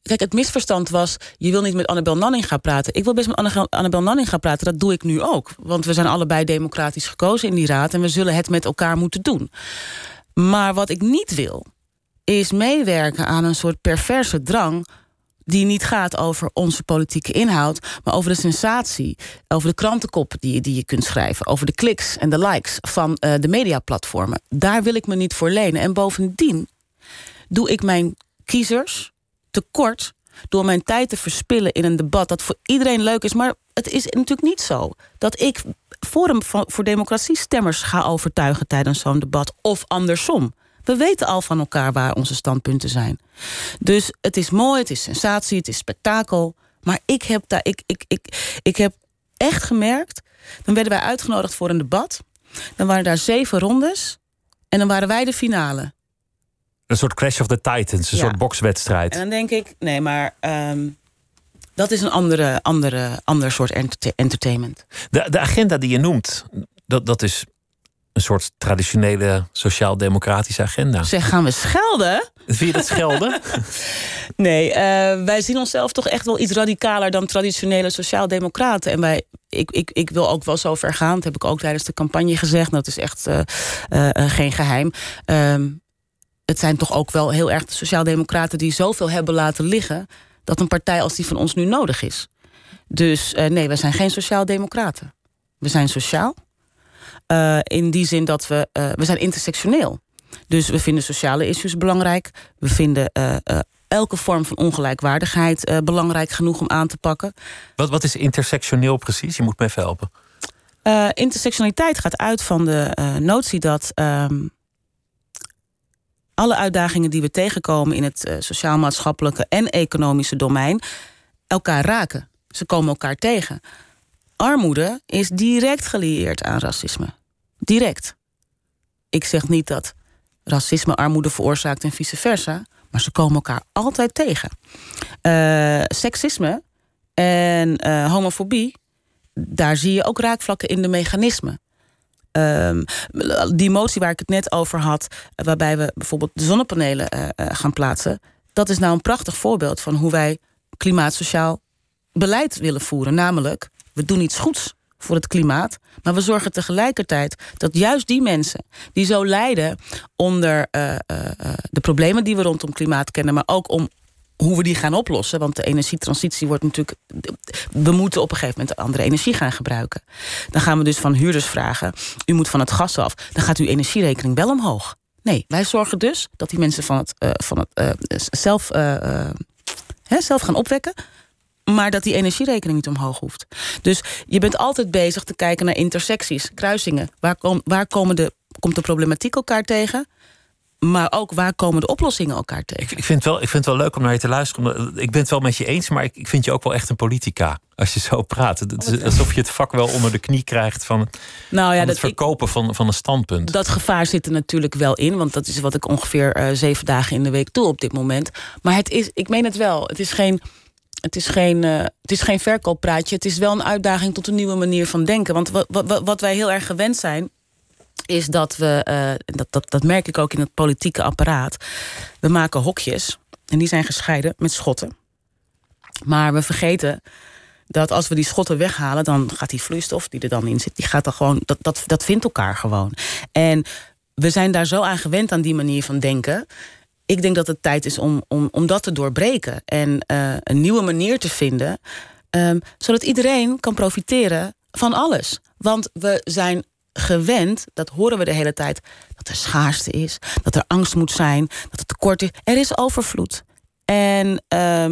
Kijk, het misverstand was, je wil niet met Annabel Nanninga praten. Ik wil best met Annabel Nanninga praten, dat doe ik nu ook. Want we zijn allebei democratisch gekozen in die raad en we zullen het met elkaar moeten doen. Maar wat ik niet wil, is meewerken aan een soort perverse drang die niet gaat over onze politieke inhoud, maar over de sensatie, over de krantenkop die je kunt schrijven, over de kliks en de likes van de mediaplatformen. Daar wil ik me niet voor lenen. En bovendien doe ik mijn kiezers tekort door mijn tijd te verspillen in een debat dat voor iedereen leuk is. Maar het is natuurlijk niet zo dat ik Forum voor Democratie stemmers ga overtuigen tijdens zo'n debat of andersom. We weten al van elkaar waar onze standpunten zijn. Dus het is mooi, het is sensatie, het is spektakel. Maar ik heb echt gemerkt, dan werden wij uitgenodigd voor een debat. Dan waren daar 7 rondes en dan waren wij de finale. Een soort Clash of the Titans, een soort bokswedstrijd. En dan denk ik, nee, maar dat is een ander soort entertainment. De agenda die je noemt, dat is een soort traditionele sociaal-democratische agenda. Zeg, gaan we schelden? Vind je dat schelden? Nee, wij zien onszelf toch echt wel iets radicaler dan traditionele sociaal-democraten. En ik wil ook wel zo ver gaan. Dat heb ik ook tijdens de campagne gezegd. Dat is echt geen geheim. Het zijn toch ook wel heel erg de sociaal-democraten die zoveel hebben laten liggen dat een partij als die van ons nu nodig is. Dus nee, we zijn geen sociaal-democraten. We zijn sociaal. In die zin dat we zijn intersectioneel. Dus we vinden sociale issues belangrijk. We vinden elke vorm van ongelijkwaardigheid belangrijk genoeg om aan te pakken. Wat is intersectioneel precies? Je moet me even helpen. Intersectionaliteit gaat uit van de notie dat alle uitdagingen die we tegenkomen in het sociaal-maatschappelijke en economische domein elkaar raken. Ze komen elkaar tegen. Armoede is direct gelieerd aan racisme. Direct. Ik zeg niet dat racisme armoede veroorzaakt en vice versa, maar ze komen elkaar altijd tegen. Seksisme en homofobie, daar zie je ook raakvlakken in de mechanismen. Die motie waar ik het net over had, waarbij we bijvoorbeeld de zonnepanelen gaan plaatsen, dat is nou een prachtig voorbeeld van hoe wij klimaatsociaal beleid willen voeren. Namelijk, we doen iets goeds voor het klimaat, maar we zorgen tegelijkertijd dat juist die mensen die zo lijden onder de problemen die we rondom klimaat kennen, maar ook om hoe we die gaan oplossen, want de energietransitie wordt natuurlijk, we moeten op een gegeven moment andere energie gaan gebruiken. Dan gaan we dus van huurders vragen, u moet van het gas af, dan gaat uw energierekening wel omhoog. Nee, wij zorgen dus dat die mensen zelf gaan opwekken, maar dat die energierekening niet omhoog hoeft. Dus je bent altijd bezig te kijken naar intersecties, kruisingen. Waar komt de problematiek elkaar tegen? Maar ook waar komen de oplossingen elkaar tegen? Ik vind het wel leuk om naar je te luisteren. Ik ben het wel met je eens, maar ik vind je ook wel echt een politica. Als je zo praat. Het is alsof je het vak wel onder de knie krijgt van het verkopen van een standpunt. Dat gevaar zit er natuurlijk wel in. Want dat is wat ik ongeveer 7 dagen in de week doe op dit moment. Maar ik meen het wel. Het is geen verkooppraatje. Het is wel een uitdaging tot een nieuwe manier van denken. Want wat wij heel erg gewend zijn, is dat we, dat merk ik ook in het politieke apparaat, we maken hokjes en die zijn gescheiden met schotten. Maar we vergeten dat als we die schotten weghalen, dan gaat die vloeistof die er dan in zit, die gaat dan gewoon, dat vindt elkaar gewoon. En we zijn daar zo aan gewend aan die manier van denken. Ik denk dat het tijd is om dat te doorbreken en een nieuwe manier te vinden, zodat iedereen kan profiteren van alles. Want we zijn gewend, dat horen we de hele tijd, dat er schaarste is, dat er angst moet zijn, dat het tekort is. Er is overvloed. En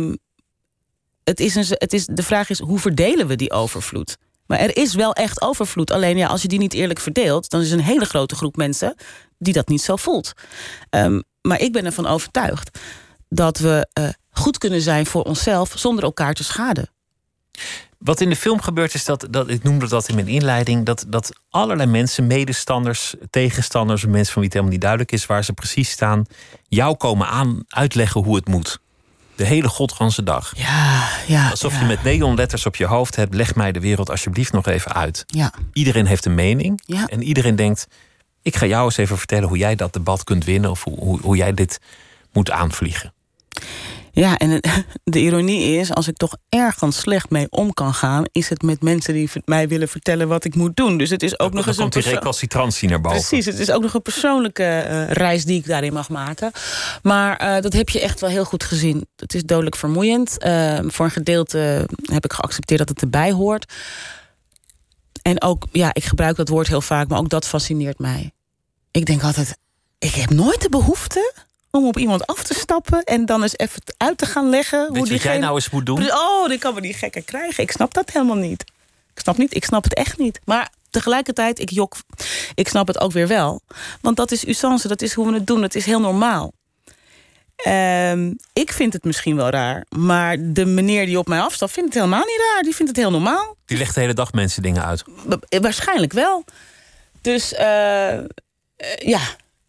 de vraag is, hoe verdelen we die overvloed? Maar er is wel echt overvloed. Alleen ja, als je die niet eerlijk verdeelt, dan is een hele grote groep mensen die dat niet zo voelt. Maar ik ben ervan overtuigd dat we goed kunnen zijn voor onszelf zonder elkaar te schaden. Wat in de film gebeurt is dat ik noemde dat in mijn inleiding, dat allerlei mensen, medestanders, tegenstanders, mensen van wie het helemaal niet duidelijk is waar ze precies staan, jou komen uitleggen hoe het moet. De hele godganse dag. Ja, alsof je met neonletters op je hoofd hebt, leg mij de wereld alsjeblieft nog even uit. Ja. Iedereen heeft een mening. Ja. En iedereen denkt, ik ga jou eens even vertellen hoe jij dat debat kunt winnen of hoe jij dit moet aanvliegen. Ja, en de ironie is, als ik toch ergens slecht mee om kan gaan, is het met mensen die mij willen vertellen wat ik moet doen. Dus het is ook nog eens komt die recalcitrantie naar boven. Precies, het is ook nog een persoonlijke reis die ik daarin mag maken. Maar dat heb je echt wel heel goed gezien. Het is dodelijk vermoeiend. Voor een gedeelte heb ik geaccepteerd dat het erbij hoort. En ook, ja, ik gebruik dat woord heel vaak, maar ook dat fascineert mij. Ik denk altijd, ik heb nooit de behoefte om op iemand af te stappen en dan eens even uit te gaan leggen. Weet je wat jij nou eens moet doen? Oh, ik kan me die gekken krijgen. Ik snap dat helemaal niet. Ik snap het echt niet. Maar tegelijkertijd, ik snap het ook weer wel. Want dat is usance, dat is hoe we het doen. Dat is heel normaal. Ik vind het misschien wel raar, maar de meneer die op mij afstapt vindt het helemaal niet raar. Die vindt het heel normaal. Die legt de hele dag mensen dingen uit. Waarschijnlijk wel. Dus ja,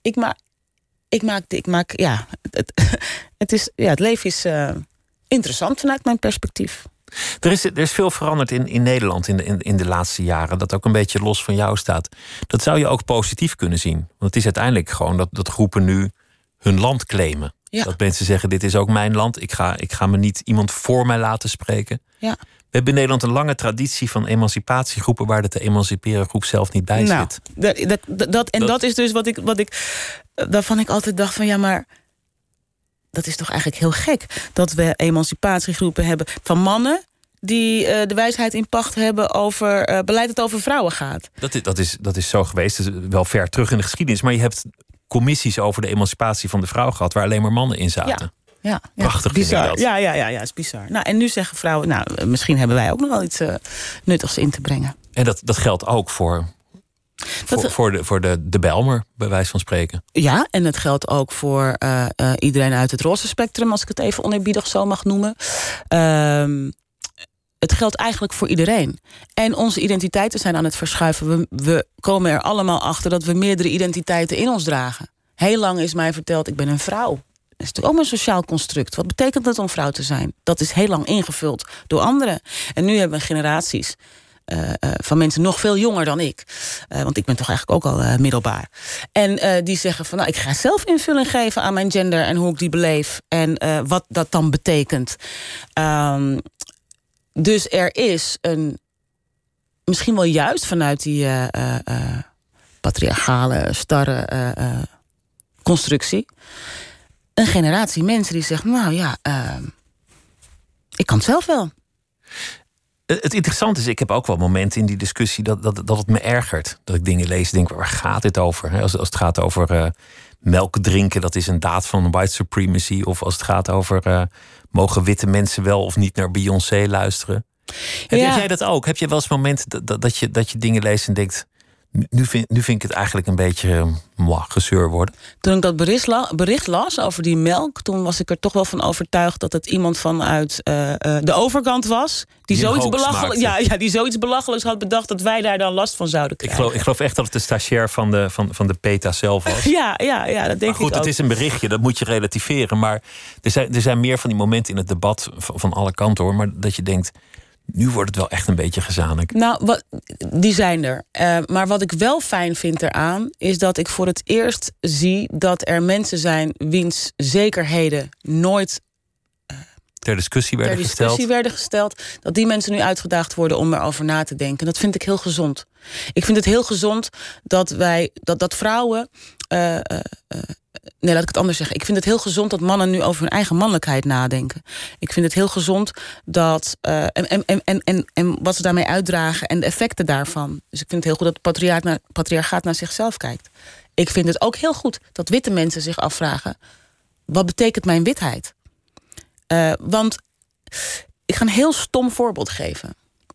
het leven is interessant vanuit mijn perspectief. Er is veel veranderd in Nederland in de laatste jaren. Dat ook een beetje los van jou staat. Dat zou je ook positief kunnen zien. Want het is uiteindelijk gewoon dat groepen nu hun land claimen. Ja. Dat mensen zeggen, dit is ook mijn land. Ik ga me niet iemand voor mij laten spreken. Ja. We hebben in Nederland een lange traditie van emancipatiegroepen waar de te emanciperen groep zelf niet bij zit. Dat is dus waarvan ik altijd dacht van ja, maar dat is toch eigenlijk heel gek dat we emancipatiegroepen hebben van mannen die de wijsheid in pacht hebben over beleid dat over vrouwen gaat. Dat is zo geweest. Dat is wel ver terug in de geschiedenis. Maar je hebt commissies over de emancipatie van de vrouw gehad waar alleen maar mannen in zaten. Ja, prachtig bizar. Vind ik dat. Ja, is bizar. Nou, en nu zeggen vrouwen, nou, misschien hebben wij ook nog wel iets nuttigs in te brengen. En dat geldt ook voor de Bijlmer, bij wijze van spreken. Ja, en het geldt ook voor iedereen uit het roze spectrum, als ik het even oneerbiedig zo mag noemen. Het geldt eigenlijk voor iedereen. En onze identiteiten zijn aan het verschuiven. We komen er allemaal achter dat we meerdere identiteiten in ons dragen. Heel lang is mij verteld, ik ben een vrouw. Dat is natuurlijk ook een sociaal construct. Wat betekent het om vrouw te zijn? Dat is heel lang ingevuld door anderen. En nu hebben we generaties van mensen nog veel jonger dan ik. Want ik ben toch eigenlijk ook al middelbaar. En die zeggen van, nou, ik ga zelf invulling geven aan mijn gender en hoe ik die beleef. En wat dat dan betekent. Dus er is misschien wel juist vanuit die patriarchale, starre constructie, een generatie mensen die zegt, nou ja, ik kan het zelf wel. Het interessante is, ik heb ook wel momenten in die discussie dat het me ergert. Dat ik dingen lees en denk, waar gaat dit over? Als het gaat over melk drinken, dat is een daad van white supremacy. Of als het gaat over mogen witte mensen wel of niet naar Beyoncé luisteren. Heb jij dat ook? Heb je wel eens momenten dat je dingen leest en denkt, nu vind ik het eigenlijk een beetje gezeur worden? Toen ik dat bericht las over die melk, toen was ik er toch wel van overtuigd dat het iemand vanuit de overkant was. Die zoiets belachelijks had bedacht dat wij daar dan last van zouden krijgen. Ik geloof echt dat het de stagiair van de PETA zelf was. Ja, dat denk ik ook. Het is een berichtje, dat moet je relativeren. Maar er zijn meer van die momenten in het debat van alle kanten, hoor. Maar dat je denkt, nu wordt het wel echt een beetje gezamenlijk. Nou, die zijn er. Maar wat ik wel fijn vind eraan, is dat ik voor het eerst zie dat er mensen zijn wiens zekerheden nooit ter discussie werden gesteld. Dat die mensen nu uitgedaagd worden om erover na te denken. Dat vind ik heel gezond. Ik vind het heel gezond dat vrouwen. Nee, laat ik het anders zeggen. Ik vind het heel gezond dat mannen nu over hun eigen mannelijkheid nadenken. Ik vind het heel gezond dat en wat ze daarmee uitdragen en de effecten daarvan. Dus ik vind het heel goed dat het patriarchaat naar zichzelf kijkt. Ik vind het ook heel goed dat witte mensen zich afvragen, wat betekent mijn witheid? Want ik ga een heel stom voorbeeld geven.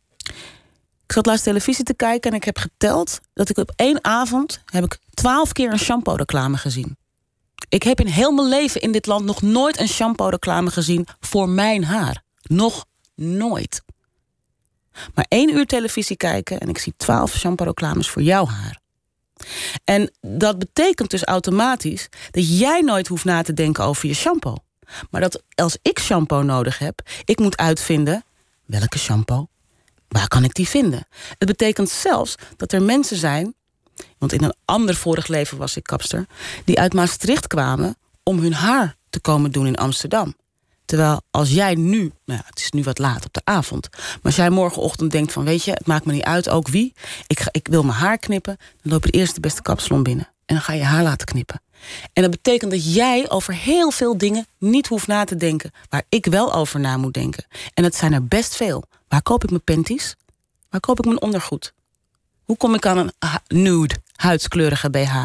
Ik zat laatst televisie te kijken en ik heb geteld dat ik op 1 avond heb ik 12 keer een shampoo-reclame gezien. Ik heb in heel mijn leven in dit land nog nooit een shampoo-reclame gezien voor mijn haar. Nog nooit. Maar 1 uur televisie kijken en ik zie 12 shampoo-reclames voor jouw haar. En dat betekent dus automatisch dat jij nooit hoeft na te denken over je shampoo. Maar dat als ik shampoo nodig heb, ik moet uitvinden welke shampoo, waar kan ik die vinden? Het betekent zelfs dat er mensen zijn, want in een ander vorig leven was ik kapster, die uit Maastricht kwamen om hun haar te komen doen in Amsterdam. Terwijl als jij nu, nou, het is nu wat laat op de avond, maar als jij morgenochtend denkt van, weet je, het maakt me niet uit, ook wie, ik wil mijn haar knippen, dan loop je eerst de beste kapsalon binnen. En dan ga je haar laten knippen. En dat betekent dat jij over heel veel dingen niet hoeft na te denken, waar ik wel over na moet denken. En dat zijn er best veel. Waar koop ik mijn panties? Waar koop ik mijn ondergoed? Hoe kom ik aan een nude, huidskleurige BH?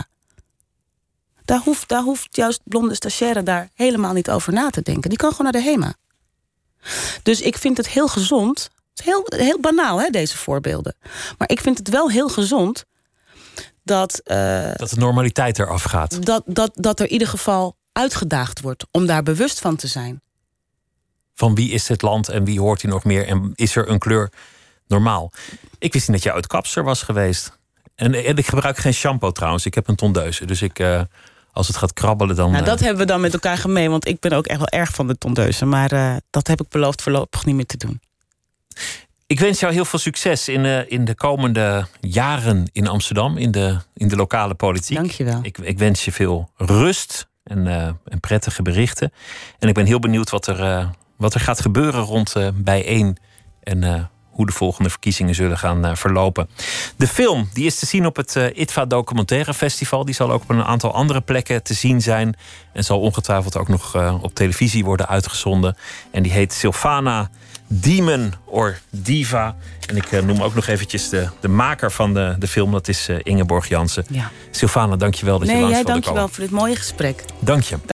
Daar hoeft juist blonde stagiaire daar helemaal niet over na te denken. Die kan gewoon naar de HEMA. Dus ik vind het heel gezond. Het is heel banaal, hè, deze voorbeelden. Maar ik vind het wel heel gezond dat de normaliteit eraf gaat. Dat er in ieder geval uitgedaagd wordt om daar bewust van te zijn. Van wie is dit land en wie hoort hier nog meer? En is er een kleur normaal? Ik wist niet dat jij uit kapster was geweest. En ik gebruik geen shampoo trouwens. Ik heb een tondeuse. Dus als het gaat krabbelen dan... Nou, dat hebben we dan met elkaar gemeen. Want ik ben ook echt wel erg van de tondeuse. Maar dat heb ik beloofd voorlopig niet meer te doen. Ik wens jou heel veel succes in de komende jaren in Amsterdam. In de lokale politiek. Dank je wel. Ik wens je veel rust en prettige berichten. En ik ben heel benieuwd wat er gaat gebeuren rond Bijeen. En hoe de volgende verkiezingen zullen gaan verlopen. De film die is te zien op het ITVA Documentaire Festival. Die zal ook op een aantal andere plekken te zien zijn. En zal ongetwijfeld ook nog op televisie worden uitgezonden. En die heet Silvana, Demon or Diva. En ik noem ook nog eventjes de maker van de film. Dat is Ingeborg Jansen. Ja. Silvana, dank je wel dat je langs wilde komen. Dank je wel voor dit mooie gesprek. Dank je.